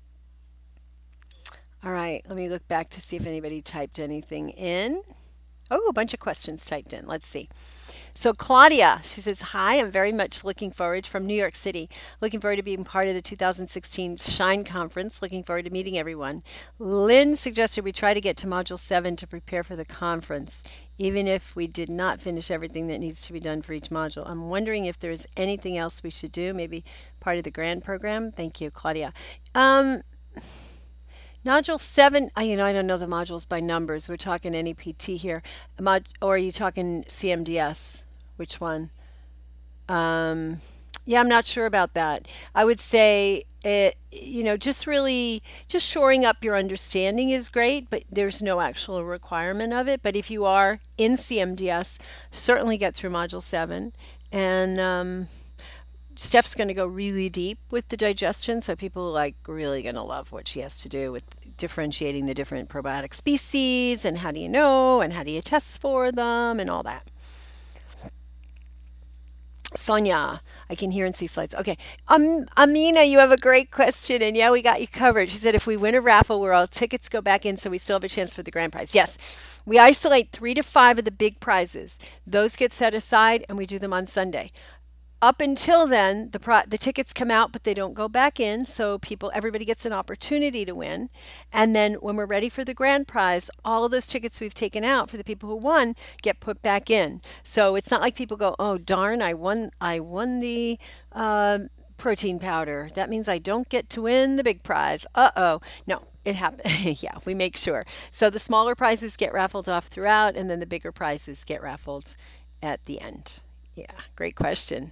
all right. Let me look back to see if anybody typed anything in. Oh, a bunch of questions typed in. Let's see. So Claudia, she says, "Hi, I'm very much looking forward from New York City. Looking forward to being part of the 2016 Shine Conference. Looking forward to meeting everyone. Lynn suggested we try to get to Module 7 to prepare for the conference, even if we did not finish everything that needs to be done for each module. I'm wondering if there's anything else we should do, maybe part of the grant program. Thank you, Claudia. Um, Module 7, I don't know the modules by numbers. We're talking NEPT here. Or are you talking CMDS? Which one? Um, yeah, I'm not sure about that. I would say just really just shoring up your understanding is great, but there's no actual requirement of it. But if you are in CMDS, certainly get through Module 7. And Steph's going to go really deep with the digestion, so people are like really going to love what she has to do with differentiating the different probiotic species and how do you know and how do you test for them and all that. Sonia, I can hear and see slides. Okay. Amina, you have a great question. And yeah, we got you covered. She said, if we win a raffle where all tickets go back in, so we still have a chance for the grand prize. Yes. We isolate 3 to 5 of the big prizes. Those get set aside and we do them on Sunday. Up until then, the tickets come out, but they don't go back in. So everybody gets an opportunity to win. And then when we're ready for the grand prize, all of those tickets we've taken out for the people who won get put back in. So it's not like people go, "Oh darn, I won the protein powder. That means I don't get to win the big prize." Uh-oh. No, it happens. Yeah, we make sure. So the smaller prizes get raffled off throughout, and then the bigger prizes get raffled at the end. Yeah, great question.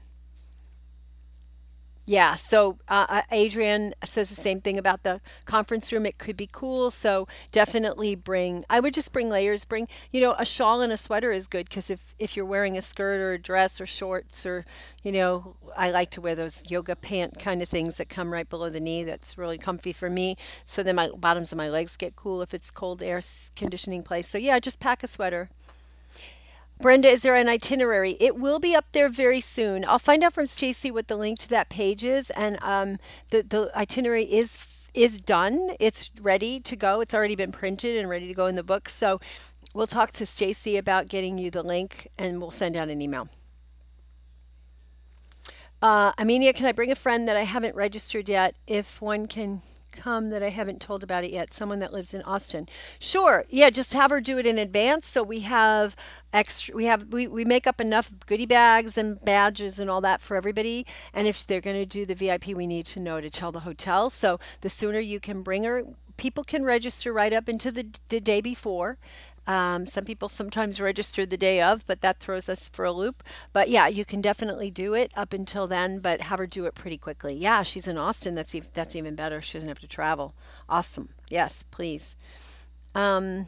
Yeah, so Adrian says the same thing about the conference room. It could be cool, so definitely I would just bring layers. A shawl and a sweater is good because if you're wearing a skirt or a dress or shorts or, I like to wear those yoga pant kind of things that come right below the knee. That's really comfy for me. So then my bottoms of my legs get cool if it's cold air conditioning place. So yeah, just pack a sweater. Brenda, is there an itinerary? It will be up there very soon. I'll find out from Stacy what the link to that page is, and the itinerary is done. It's ready to go. It's already been printed and ready to go in the book. So we'll talk to Stacy about getting you the link, and we'll send out an email. Amelia, can I bring a friend that I haven't registered yet? If one can come that I haven't told about it yet, someone that lives in Austin. Sure. Yeah, just have her do it in advance so we have extra we make up enough goodie bags and badges and all that for everybody. And if they're going to do the VIP, we need to know to tell the hotel. So the sooner you can bring her, people can register right up into the day before. Some people sometimes register the day of, but that throws us for a loop. But yeah, you can definitely do it up until then, but have her do it pretty quickly. Yeah, she's in Austin. That's even better. She doesn't have to travel. Awesome. Yes, please. Um,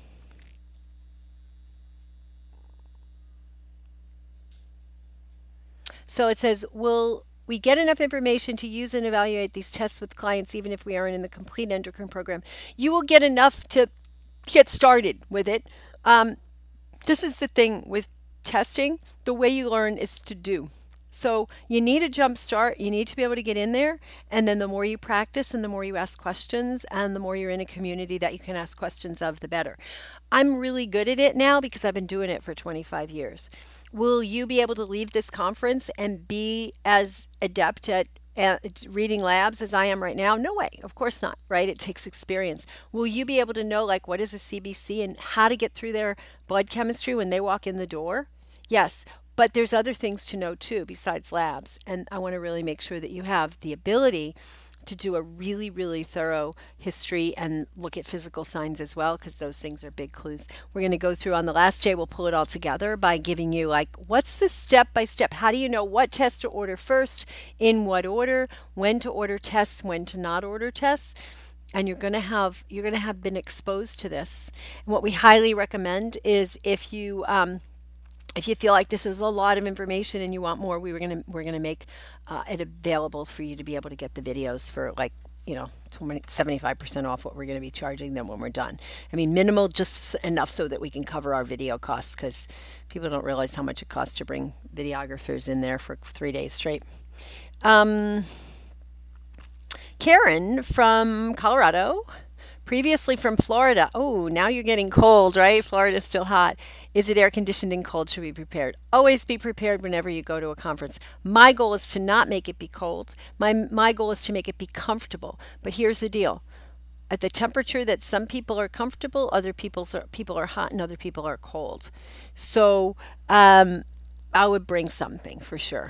so it says, will we get enough information to use and evaluate these tests with clients even if we aren't in the complete endocrine program? You will get enough to get started with it. Um, this is the thing with testing. The way you learn is to do. So you need a jump start. You need to be able to get in there. And then the more you practice and the more you ask questions and the more you're in a community that you can ask questions of, the better. I'm really good at it now because I've been doing it for 25 years. Will you be able to leave this conference and be as adept at reading labs as I am right now? No way. Of course not, right? It takes experience. Will you be able to know, like, what is a CBC and how to get through their blood chemistry when they walk in the door? Yes. But there's other things to know too besides labs. And I want to really make sure that you have the ability to do a really, really thorough history and look at physical signs as well, because those things are big clues. We're going to go through on the last day, we'll pull it all together by giving you, like, what's the step by step? How do you know what test to order first, in what order, when to order tests, when to not order tests? And you're going to have been exposed to this. And what we highly recommend is if you feel like this is a lot of information and you want more, we're gonna make it available for you to be able to get the videos for, like, 75% off what we're going to be charging them when we're done. I mean, minimal, just enough so that we can cover our video costs, because people don't realize how much it costs to bring videographers in there for 3 days straight. Um, Karen from Colorado, previously from Florida. Oh, now you're getting cold, right? Florida's still hot. Is it air conditioned and cold? Should be prepared. Always be prepared whenever you go to a conference. My goal is to not make it be cold. My goal is to make it be comfortable. But here's the deal. At the temperature that some people are comfortable, people are hot and other people are cold. So I would bring something for sure.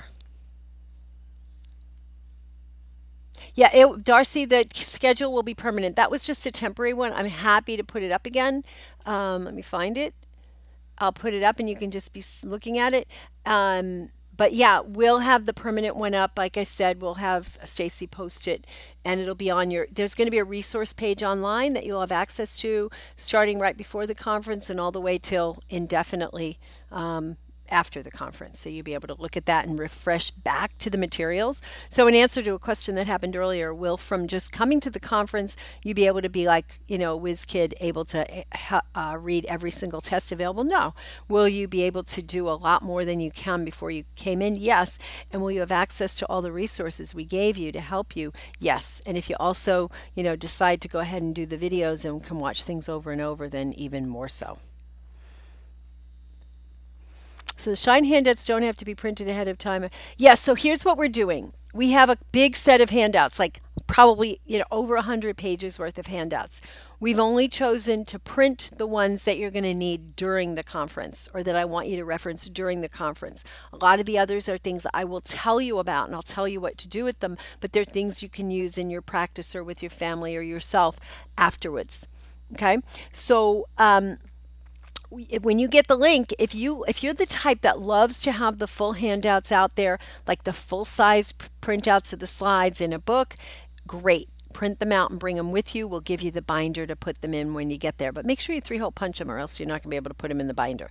Yeah, Darcy, the schedule will be permanent. That was just a temporary one. I'm happy to put it up again. Let me find it. I'll put it up and you can just be looking at it. But yeah, we'll have the permanent one up. Like I said, we'll have Stacy post it and it'll be there's going to be a resource page online that you'll have access to starting right before the conference and all the way till indefinitely. after the conference. So you'll be able to look at that and refresh back to the materials. So in answer to a question that happened earlier, will from just coming to the conference, you be able to be like, a whiz kid able to read every single test available? No. Will you be able to do a lot more than you can before you came in? Yes. And will you have access to all the resources we gave you to help you? Yes. And if you also, decide to go ahead and do the videos and can watch things over and over, then even more so. So the Shine handouts don't have to be printed ahead of time. Yes, so here's what we're doing. We have a big set of handouts, like probably over 100 pages worth of handouts. We've only chosen to print the ones that you're going to need during the conference, or that I want you to reference during the conference. A lot of the others are things I will tell you about, and I'll tell you what to do with them, but they're things you can use in your practice or with your family or yourself afterwards. Okay, so when you get the link, if you're the type that loves to have the full handouts out there, like the full size printouts of the slides in a book, great. Print them out and bring them with you. We'll give you the binder to put them in when you get there. But make sure you 3-hole punch them, or else you're not going to be able to put them in the binder.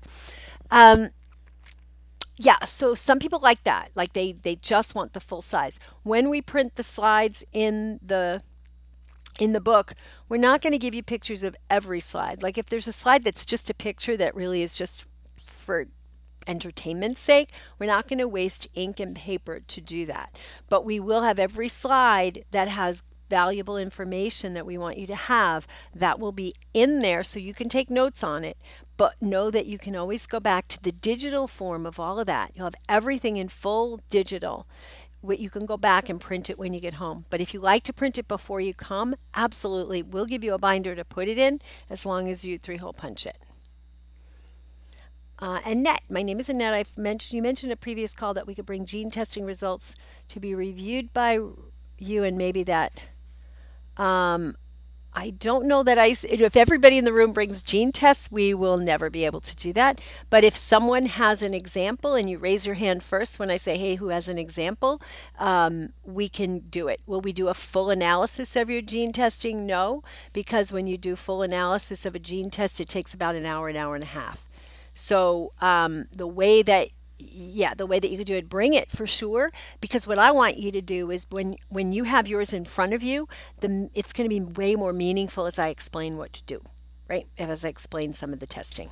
Yeah, so some people like that. Like they just want the full size. When we print the slides in the book, we're not going to give you pictures of every slide. Like if there's a slide that's just a picture that really is just for entertainment's sake, we're not going to waste ink and paper to do that. But we will have every slide that has valuable information that we want you to have. That will be in there so you can take notes on it. But know that you can always go back to the digital form of all of that. You'll have everything in full digital. You can go back and print it when you get home. But if you like to print it before you come, absolutely, we'll give you a binder to put it in, as long as you 3-hole punch it. Annette, my name is Annette. You mentioned a previous call that we could bring gene testing results to be reviewed by you, and maybe that. I don't know that if everybody in the room brings gene tests, we will never be able to do that. But if someone has an example and you raise your hand first when I say, hey, who has an example, we can do it. Will we do a full analysis of your gene testing? No, because when you do full analysis of a gene test, it takes about an hour and a half. So the way that you could do it, bring it for sure, because what I want you to do is when you have yours in front of you, it's going to be way more meaningful as I explain what to do, right? As I explain some of the testing.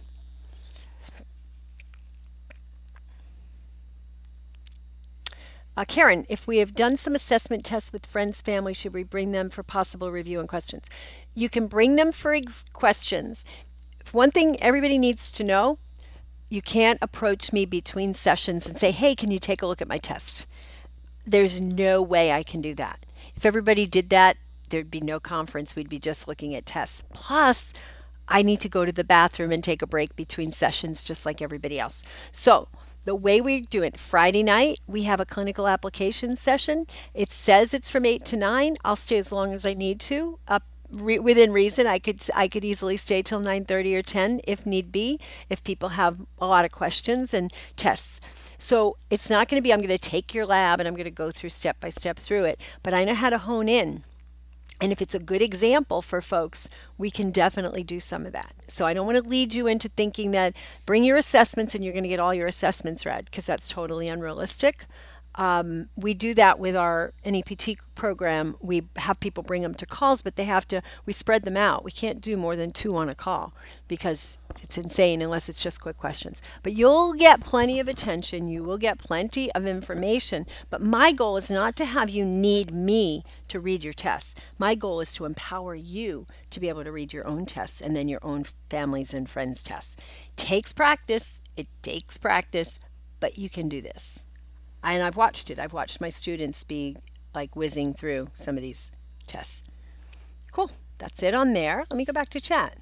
Karen, if we have done some assessment tests with friends, family, should we bring them for possible review and questions? You can bring them for questions. One thing everybody needs to know, you can't approach me between sessions and say, hey, can you take a look at my test? There's no way I can do that. If everybody did that, there'd be no conference. We'd be just looking at tests. Plus, I need to go to the bathroom and take a break between sessions just like everybody else. So the way we do it, Friday night, we have a clinical application session. It says it's from 8 to 9. I'll stay as long as I need to, within reason. I could easily stay till 9:30 or 10 if need be, if people have a lot of questions and tests. So it's not going to be, I'm going to take your lab and I'm going to go through step by step through it, but I know how to hone in. And if it's a good example for folks, we can definitely do some of that. So I don't want to lead you into thinking that bring your assessments and you're going to get all your assessments read, because that's totally unrealistic. We do that with our NEPT program. We have people bring them to calls, but we spread them out. We can't do more than 2 on a call because it's insane unless it's just quick questions. But you'll get plenty of attention. You will get plenty of information. But my goal is not to have you need me to read your tests. My goal is to empower you to be able to read your own tests and then your own families and friends' tests. It takes practice, but you can do this. And I've watched it. I've watched my students be like whizzing through some of these tests. Cool. That's it on there. Let me go back to chat.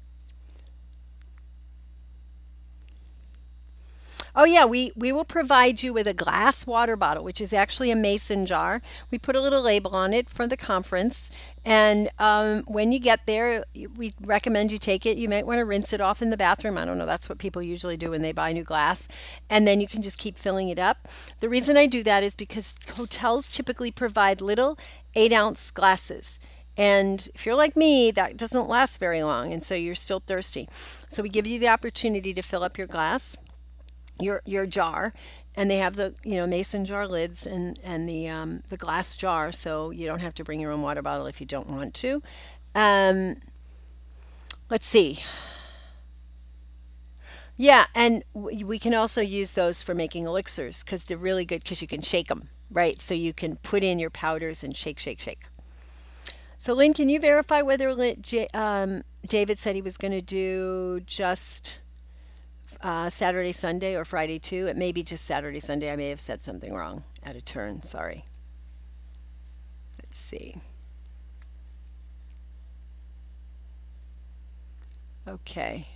Oh yeah, we will provide you with a glass water bottle, which is actually a mason jar. We put a little label on it for the conference. And when you get there, we recommend you take it. You might want to rinse it off in the bathroom. I don't know. That's what people usually do when they buy new glass. And then you can just keep filling it up. The reason I do that is because hotels typically provide little 8-ounce glasses. And if you're like me, that doesn't last very long. And so you're still thirsty. So we give you the opportunity to fill up your glass. your jar, and they have the mason jar lids and the glass jar, so you don't have to bring your own water bottle if you don't want to. Um, let's see. Yeah, and we can also use those for making elixirs because they're really good because you can shake them, right? So you can put in your powders and shake, shake, shake. So, Lynn, can you verify whether David said he was going to do just Saturday, Sunday, or Friday too? It may be just Saturday, Sunday. I may have said something wrong at a turn. Sorry. Let's see. Okay.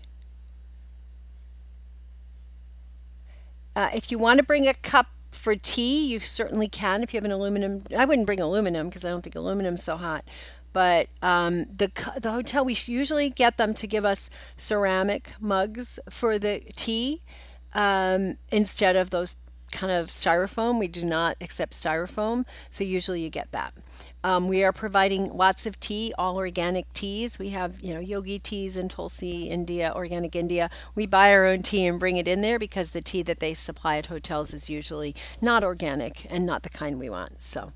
If you want to bring a cup for tea, you certainly can. If you have an aluminum, I wouldn't bring aluminum because I don't think aluminum's so hot. But the hotel, we usually get them to give us ceramic mugs for the tea instead of those kind of styrofoam. We do not accept styrofoam, so usually you get that. We are providing lots of tea, all organic teas. We have, yogi teas in Tulsi, India, organic India. We buy our own tea and bring it in there because the tea that they supply at hotels is usually not organic and not the kind we want. So,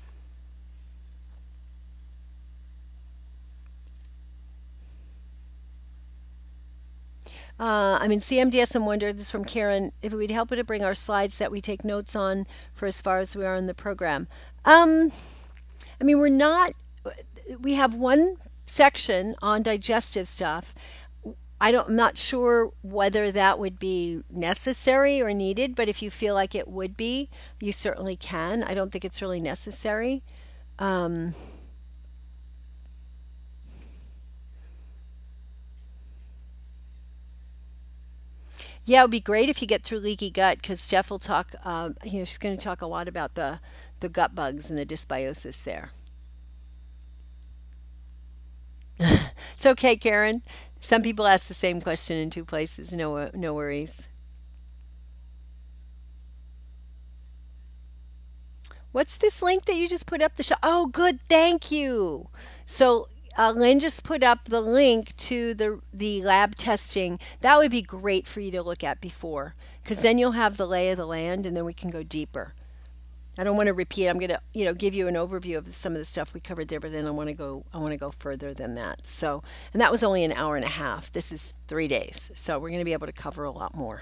I'm in CMDS and wondered, this is from Karen, if it would help her to bring our slides that we take notes on for as far as we are in the program. Um, I mean, we're not, we have one section on digestive stuff. I'm not sure whether that would be necessary or needed, but if you feel like it would be, you certainly can. I don't think it's really necessary. Um, yeah, it would be great if you get through leaky gut because Steph will talk, she's going to talk a lot about the gut bugs and the dysbiosis there. It's okay, Karen. Some people ask the same question in two places. No, no worries. What's this link that you just put up the show? Oh, good. Thank you. So, Lynn just put up the link to the lab testing. That would be great for you to look at before, because then you'll have the lay of the land, and then we can go deeper. I don't want to repeat. I'm going to, give you an overview of some of the stuff we covered there, but then I want to go further than that. So, and that was only an hour and a half. This is 3 days. So we're going to be able to cover a lot more.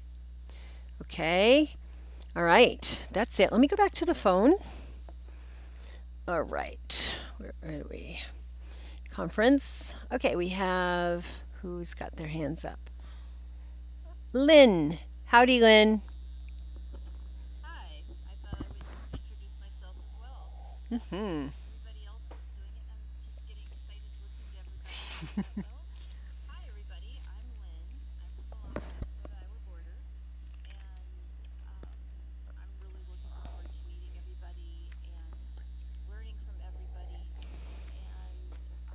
Okay. All right. That's it. Let me go back to the phone. All right. Where are we? Conference. Okay. We have, who's got their hands up? Lynn. Howdy, Lynn. Hi, I thought I would introduce myself as well. Hmm. Everybody else is doing it, and I'm just getting excited listening to everybody. So, hi everybody, I'm Lynn. I'm from the Los Angeles, Rhode Iowa border, and I'm really looking forward to meeting everybody and learning from everybody. And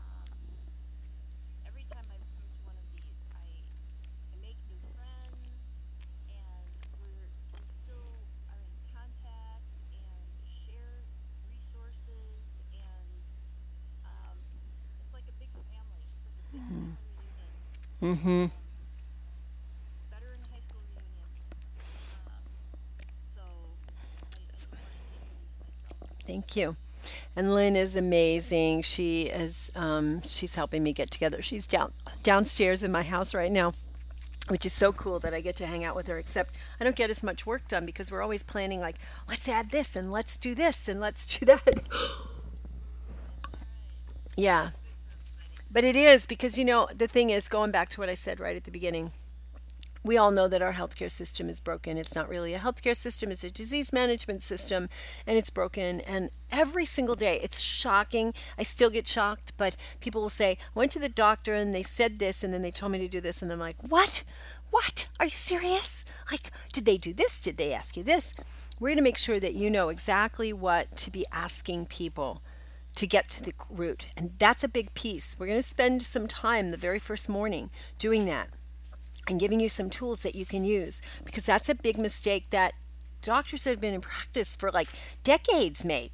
every time I've come to one of these, I make new friends, and we still are in contact and share resources, and um, it's like a big family. It's like a big family reunion. Mm-hmm. Um, better than high school reunions. Um, so I just wanted to introduce myself. Thank you. And Lynn is amazing. She's helping me get together. She's downstairs in my house right now, which is so cool that I get to hang out with her. Except I don't get as much work done because we're always planning like, let's add this and let's do this and let's do that. Right. Yeah, That makes so exciting. but it is because the thing is going back to what I said right at the beginning. We all know that our healthcare system is broken. It's not really a healthcare system, it's a disease management system, and it's broken. And every single day, it's shocking. I still get shocked, but people will say, I went to the doctor and they said this, and then they told me to do this. And I'm like, what? What? Are you serious? Like, did they do this? Did they ask you this? We're going to make sure that you know exactly what to be asking people to get to the root. And that's a big piece. We're going to spend some time the very first morning doing that and giving you some tools that you can use because that's a big mistake that doctors that have been in practice for like decades make.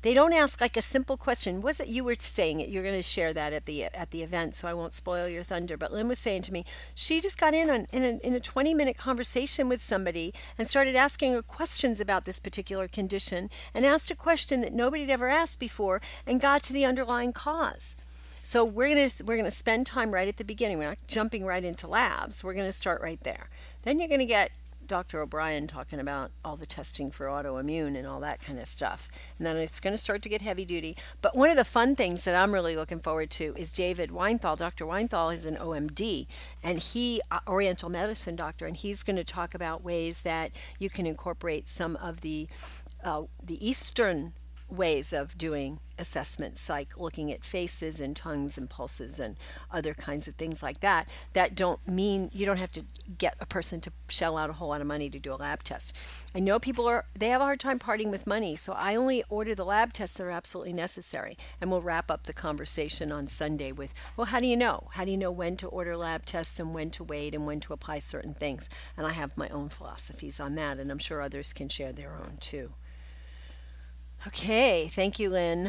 They don't ask like a simple question. Was it you were saying it? You're going to share that at the event, so I won't spoil your thunder. But Lynn was saying to me, she just got in a 20-minute conversation with somebody and started asking her questions about this particular condition, and asked a question that nobody had ever asked before, and got to the underlying cause. So we're gonna spend time right at the beginning. We're not jumping right into labs. We're gonna start right there. Then you're gonna get Dr. O'Brien talking about all the testing for autoimmune and all that kind of stuff. And then it's going to start to get heavy duty. But one of the fun things that I'm really looking forward to is David Weinthal. Dr. Weinthal is an OMD, and he Oriental medicine doctor, and he's going to talk about ways that you can incorporate some of the Eastern ways of doing assessments, like looking at faces and tongues and pulses and other kinds of things like that, that don't mean you don't have to get a person to shell out a whole lot of money to do a lab test. I know people they have a hard time parting with money, so I only order the lab tests that are absolutely necessary. And we'll wrap up the conversation on Sunday with, well, how do you know? How do you know when to order lab tests and when to wait and when to apply certain things? And I have my own philosophies on that, and I'm sure others can share their own too. Okay, thank you, Lynn.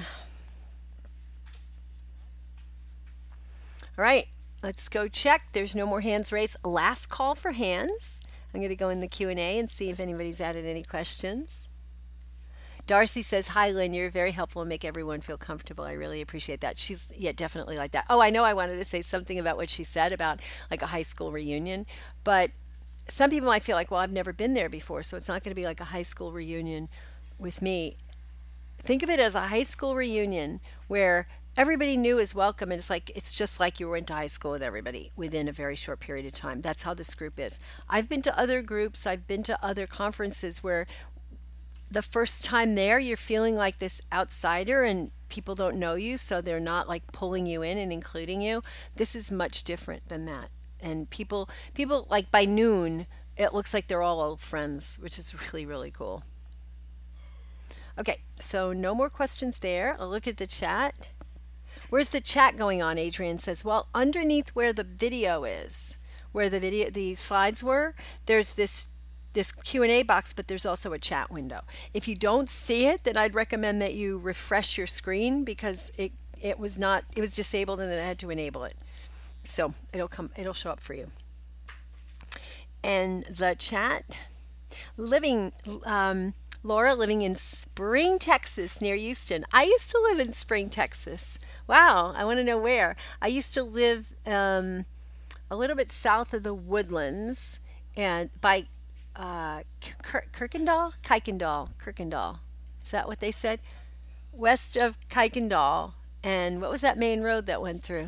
All right, let's go check. There's no more hands raised. Last call for hands. I'm going to go in the Q&A and see if anybody's added any questions. Darcy says, "Hi, Lynn. You're very helpful and make everyone feel comfortable. I really appreciate that." She's, yeah, definitely like that. Oh, I know I wanted to say something about what she said about like a high school reunion, but some people might feel like, well, I've never been there before, so it's not going to be like a high school reunion with me. Think of it as a high school reunion where everybody new is welcome, and it's just like you went to high school with everybody within a very short period of time. That's how this group is. I've been to other groups, I've been to other conferences where the first time there you're feeling like this outsider and people don't know you, so they're not like pulling you in and including you. This is much different than that. And people like by noon it looks like they're all old friends, which is really, really cool. Okay, so no more questions there. I'll look at the chat. Where's the chat going on? Adrian says, well, underneath where the video is, where the slides were, there's this Q&A box, but there's also a chat window. If you don't see it, then I'd recommend that you refresh your screen, because it was not, it was disabled, and then I had to enable it. So it'll show up for you. And the chat, living Laura, living in Spring, Texas, near Houston. I used to live in Spring, Texas. Wow, I want to know where. I used to live a little bit south of the Woodlands, and by Kirkendall. Is that what they said? West of Kuykendall. And what was that main road that went through?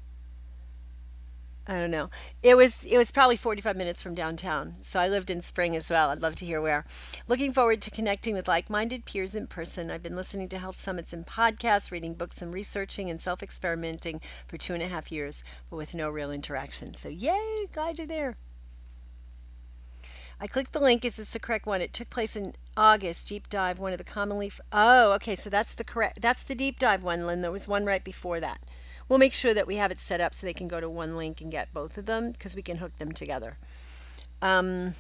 I don't know. It was probably 45 minutes from downtown. So I lived in Spring as well. I'd love to hear where. Looking forward to connecting with like-minded peers in person. I've been listening to health summits and podcasts, reading books and researching and self-experimenting for 2.5 years, but with no real interaction. So yay, glad you're there. I clicked the link. Is this the correct one? It took place in August. Deep dive, one of the commonly. Oh, okay. So that's the deep dive one, Lynn. There was one right before that. We'll make sure that we have it set up so they can go to one link and get both of them, because we can hook them together. Um,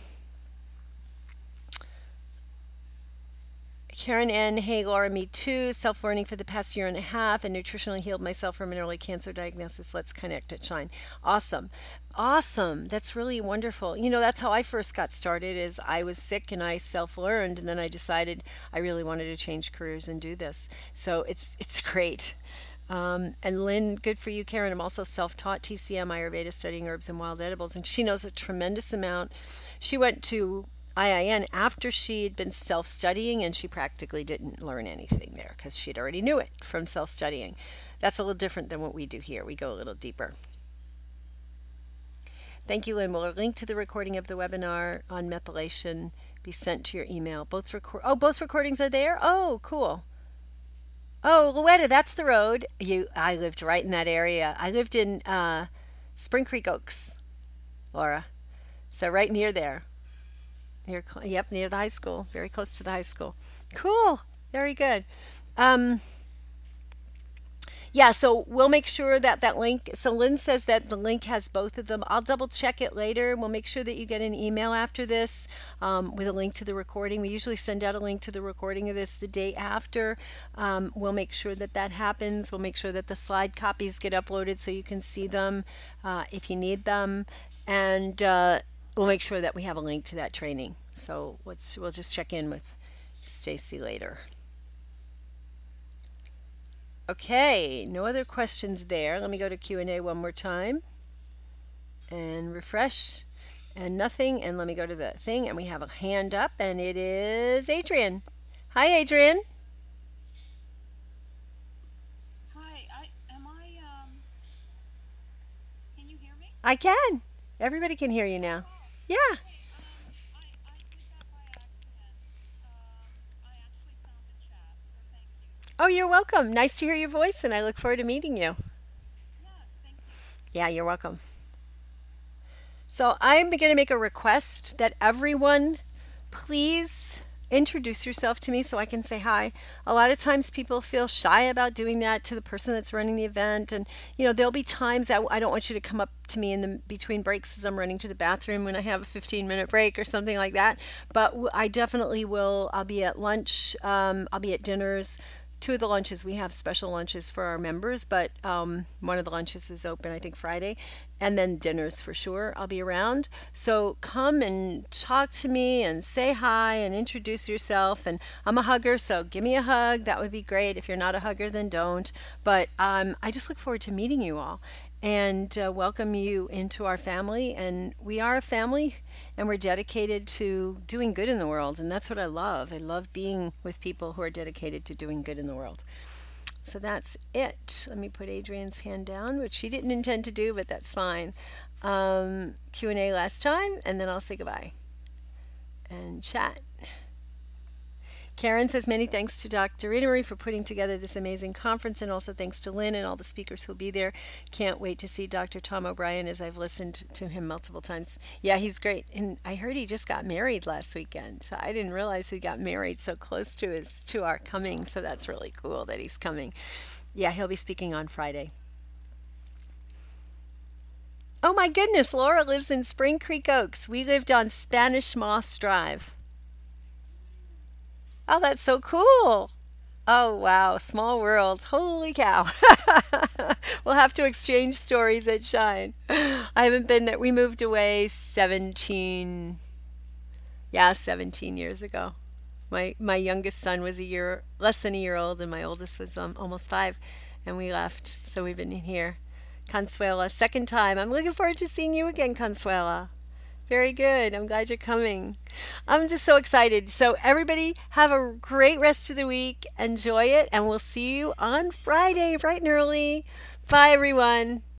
Karen N. Hey, Laura, me too. Self learning for the past year and a half and nutritionally healed myself from an early cancer diagnosis. Let's connect at Shine. Awesome. Awesome. That's really wonderful. That's how I first got started. Is I was sick and I self learned, and then I decided I really wanted to change careers and do this. So it's great. And Lynn, good for you, Karen. I'm also self-taught TCM Ayurveda, studying herbs and wild edibles, and she knows a tremendous amount. She went to IIN after she'd been self-studying, and she practically didn't learn anything there because she'd already knew it from self-studying. That's a little different than what we do here. We go a little deeper. Thank you, Lynn. Will a link to the recording of the webinar on methylation be sent to your email? Both recordings are there? Oh, cool. Oh, Louetta, that's the road. I lived right in that area. I lived in Spring Creek Oaks, Laura. So right near there. Yep, near the high school. Very close to the high school. Cool. Very good. Um, Yeah, so we'll make sure that that link. So Lynn says that the link has both of them. I'll double check it later. We'll make sure that you get an email after this with a link to the recording. We usually send out a link to the recording of this the day after. We'll make sure that that happens. We'll make sure that the slide copies get uploaded so you can see them if you need them, and we'll make sure that we have a link to that training. So we'll just check in with Stacy later. Okay, no other questions there. Let me go to Q&A one more time and refresh and nothing. And let me go to the thing and we have a hand up and it is Adrian. Hi, Adrian. Hi, can you hear me? I can. Everybody can hear you now. Oh, Yeah. okay. I did that by accident. I actually found the chat, so thank you. Oh, you're welcome. Nice to hear your voice and I look forward to meeting you. Yes, thank you. Yeah, you're welcome. So I'm going to make a request that everyone please introduce yourself to me so I can say hi. A lot of times people feel shy about doing that to the person that's running the event. And, there'll be times I don't want you to come up to me in the between breaks as I'm running to the bathroom when I have a 15-minute break or something like that. But I definitely will. I'll be at lunch, I'll be at dinners. Two of the lunches we have special lunches for our members, but one of the lunches is open, I think, Friday, and then dinners for sure. I'll be around. So come and talk to me and say hi and introduce yourself. And I'm a hugger, so give me a hug. That would be great. If you're not a hugger, then don't. But I just look forward to meeting you all and welcome you into our family. And we are a family and we're dedicated to doing good in the world. And that's what I love. I love being with people who are dedicated to doing good in the world. So that's it. Let me put Adrian's hand down, which she didn't intend to do, but that's fine. Q&A last time, and then I'll say goodbye and chat. Karen says many thanks to Dr. Innery for putting together this amazing conference, and also thanks to Lynn and all the speakers who'll be there. Can't wait to see Dr. Tom O'Brien as I've listened to him multiple times. Yeah, he's great. And I heard he just got married last weekend. So I didn't realize he got married so close to our coming. So that's really cool that he's coming. Yeah, he'll be speaking on Friday. Oh my goodness, Laura lives in Spring Creek Oaks. We lived on Spanish Moss Drive. Oh, that's so cool. Oh, wow. Small world. Holy cow. We'll have to exchange stories at Shine. I haven't been there. We moved away 17, yeah, 17 years ago. My youngest son was a year, less than a year old, and my oldest was almost 5, and we left. So we've been in here. Consuela, second time. I'm looking forward to seeing you again, Consuela. Very good. I'm glad you're coming. I'm just so excited. So, everybody, have a great rest of the week. Enjoy it, and we'll see you on Friday, bright and early. Bye, everyone.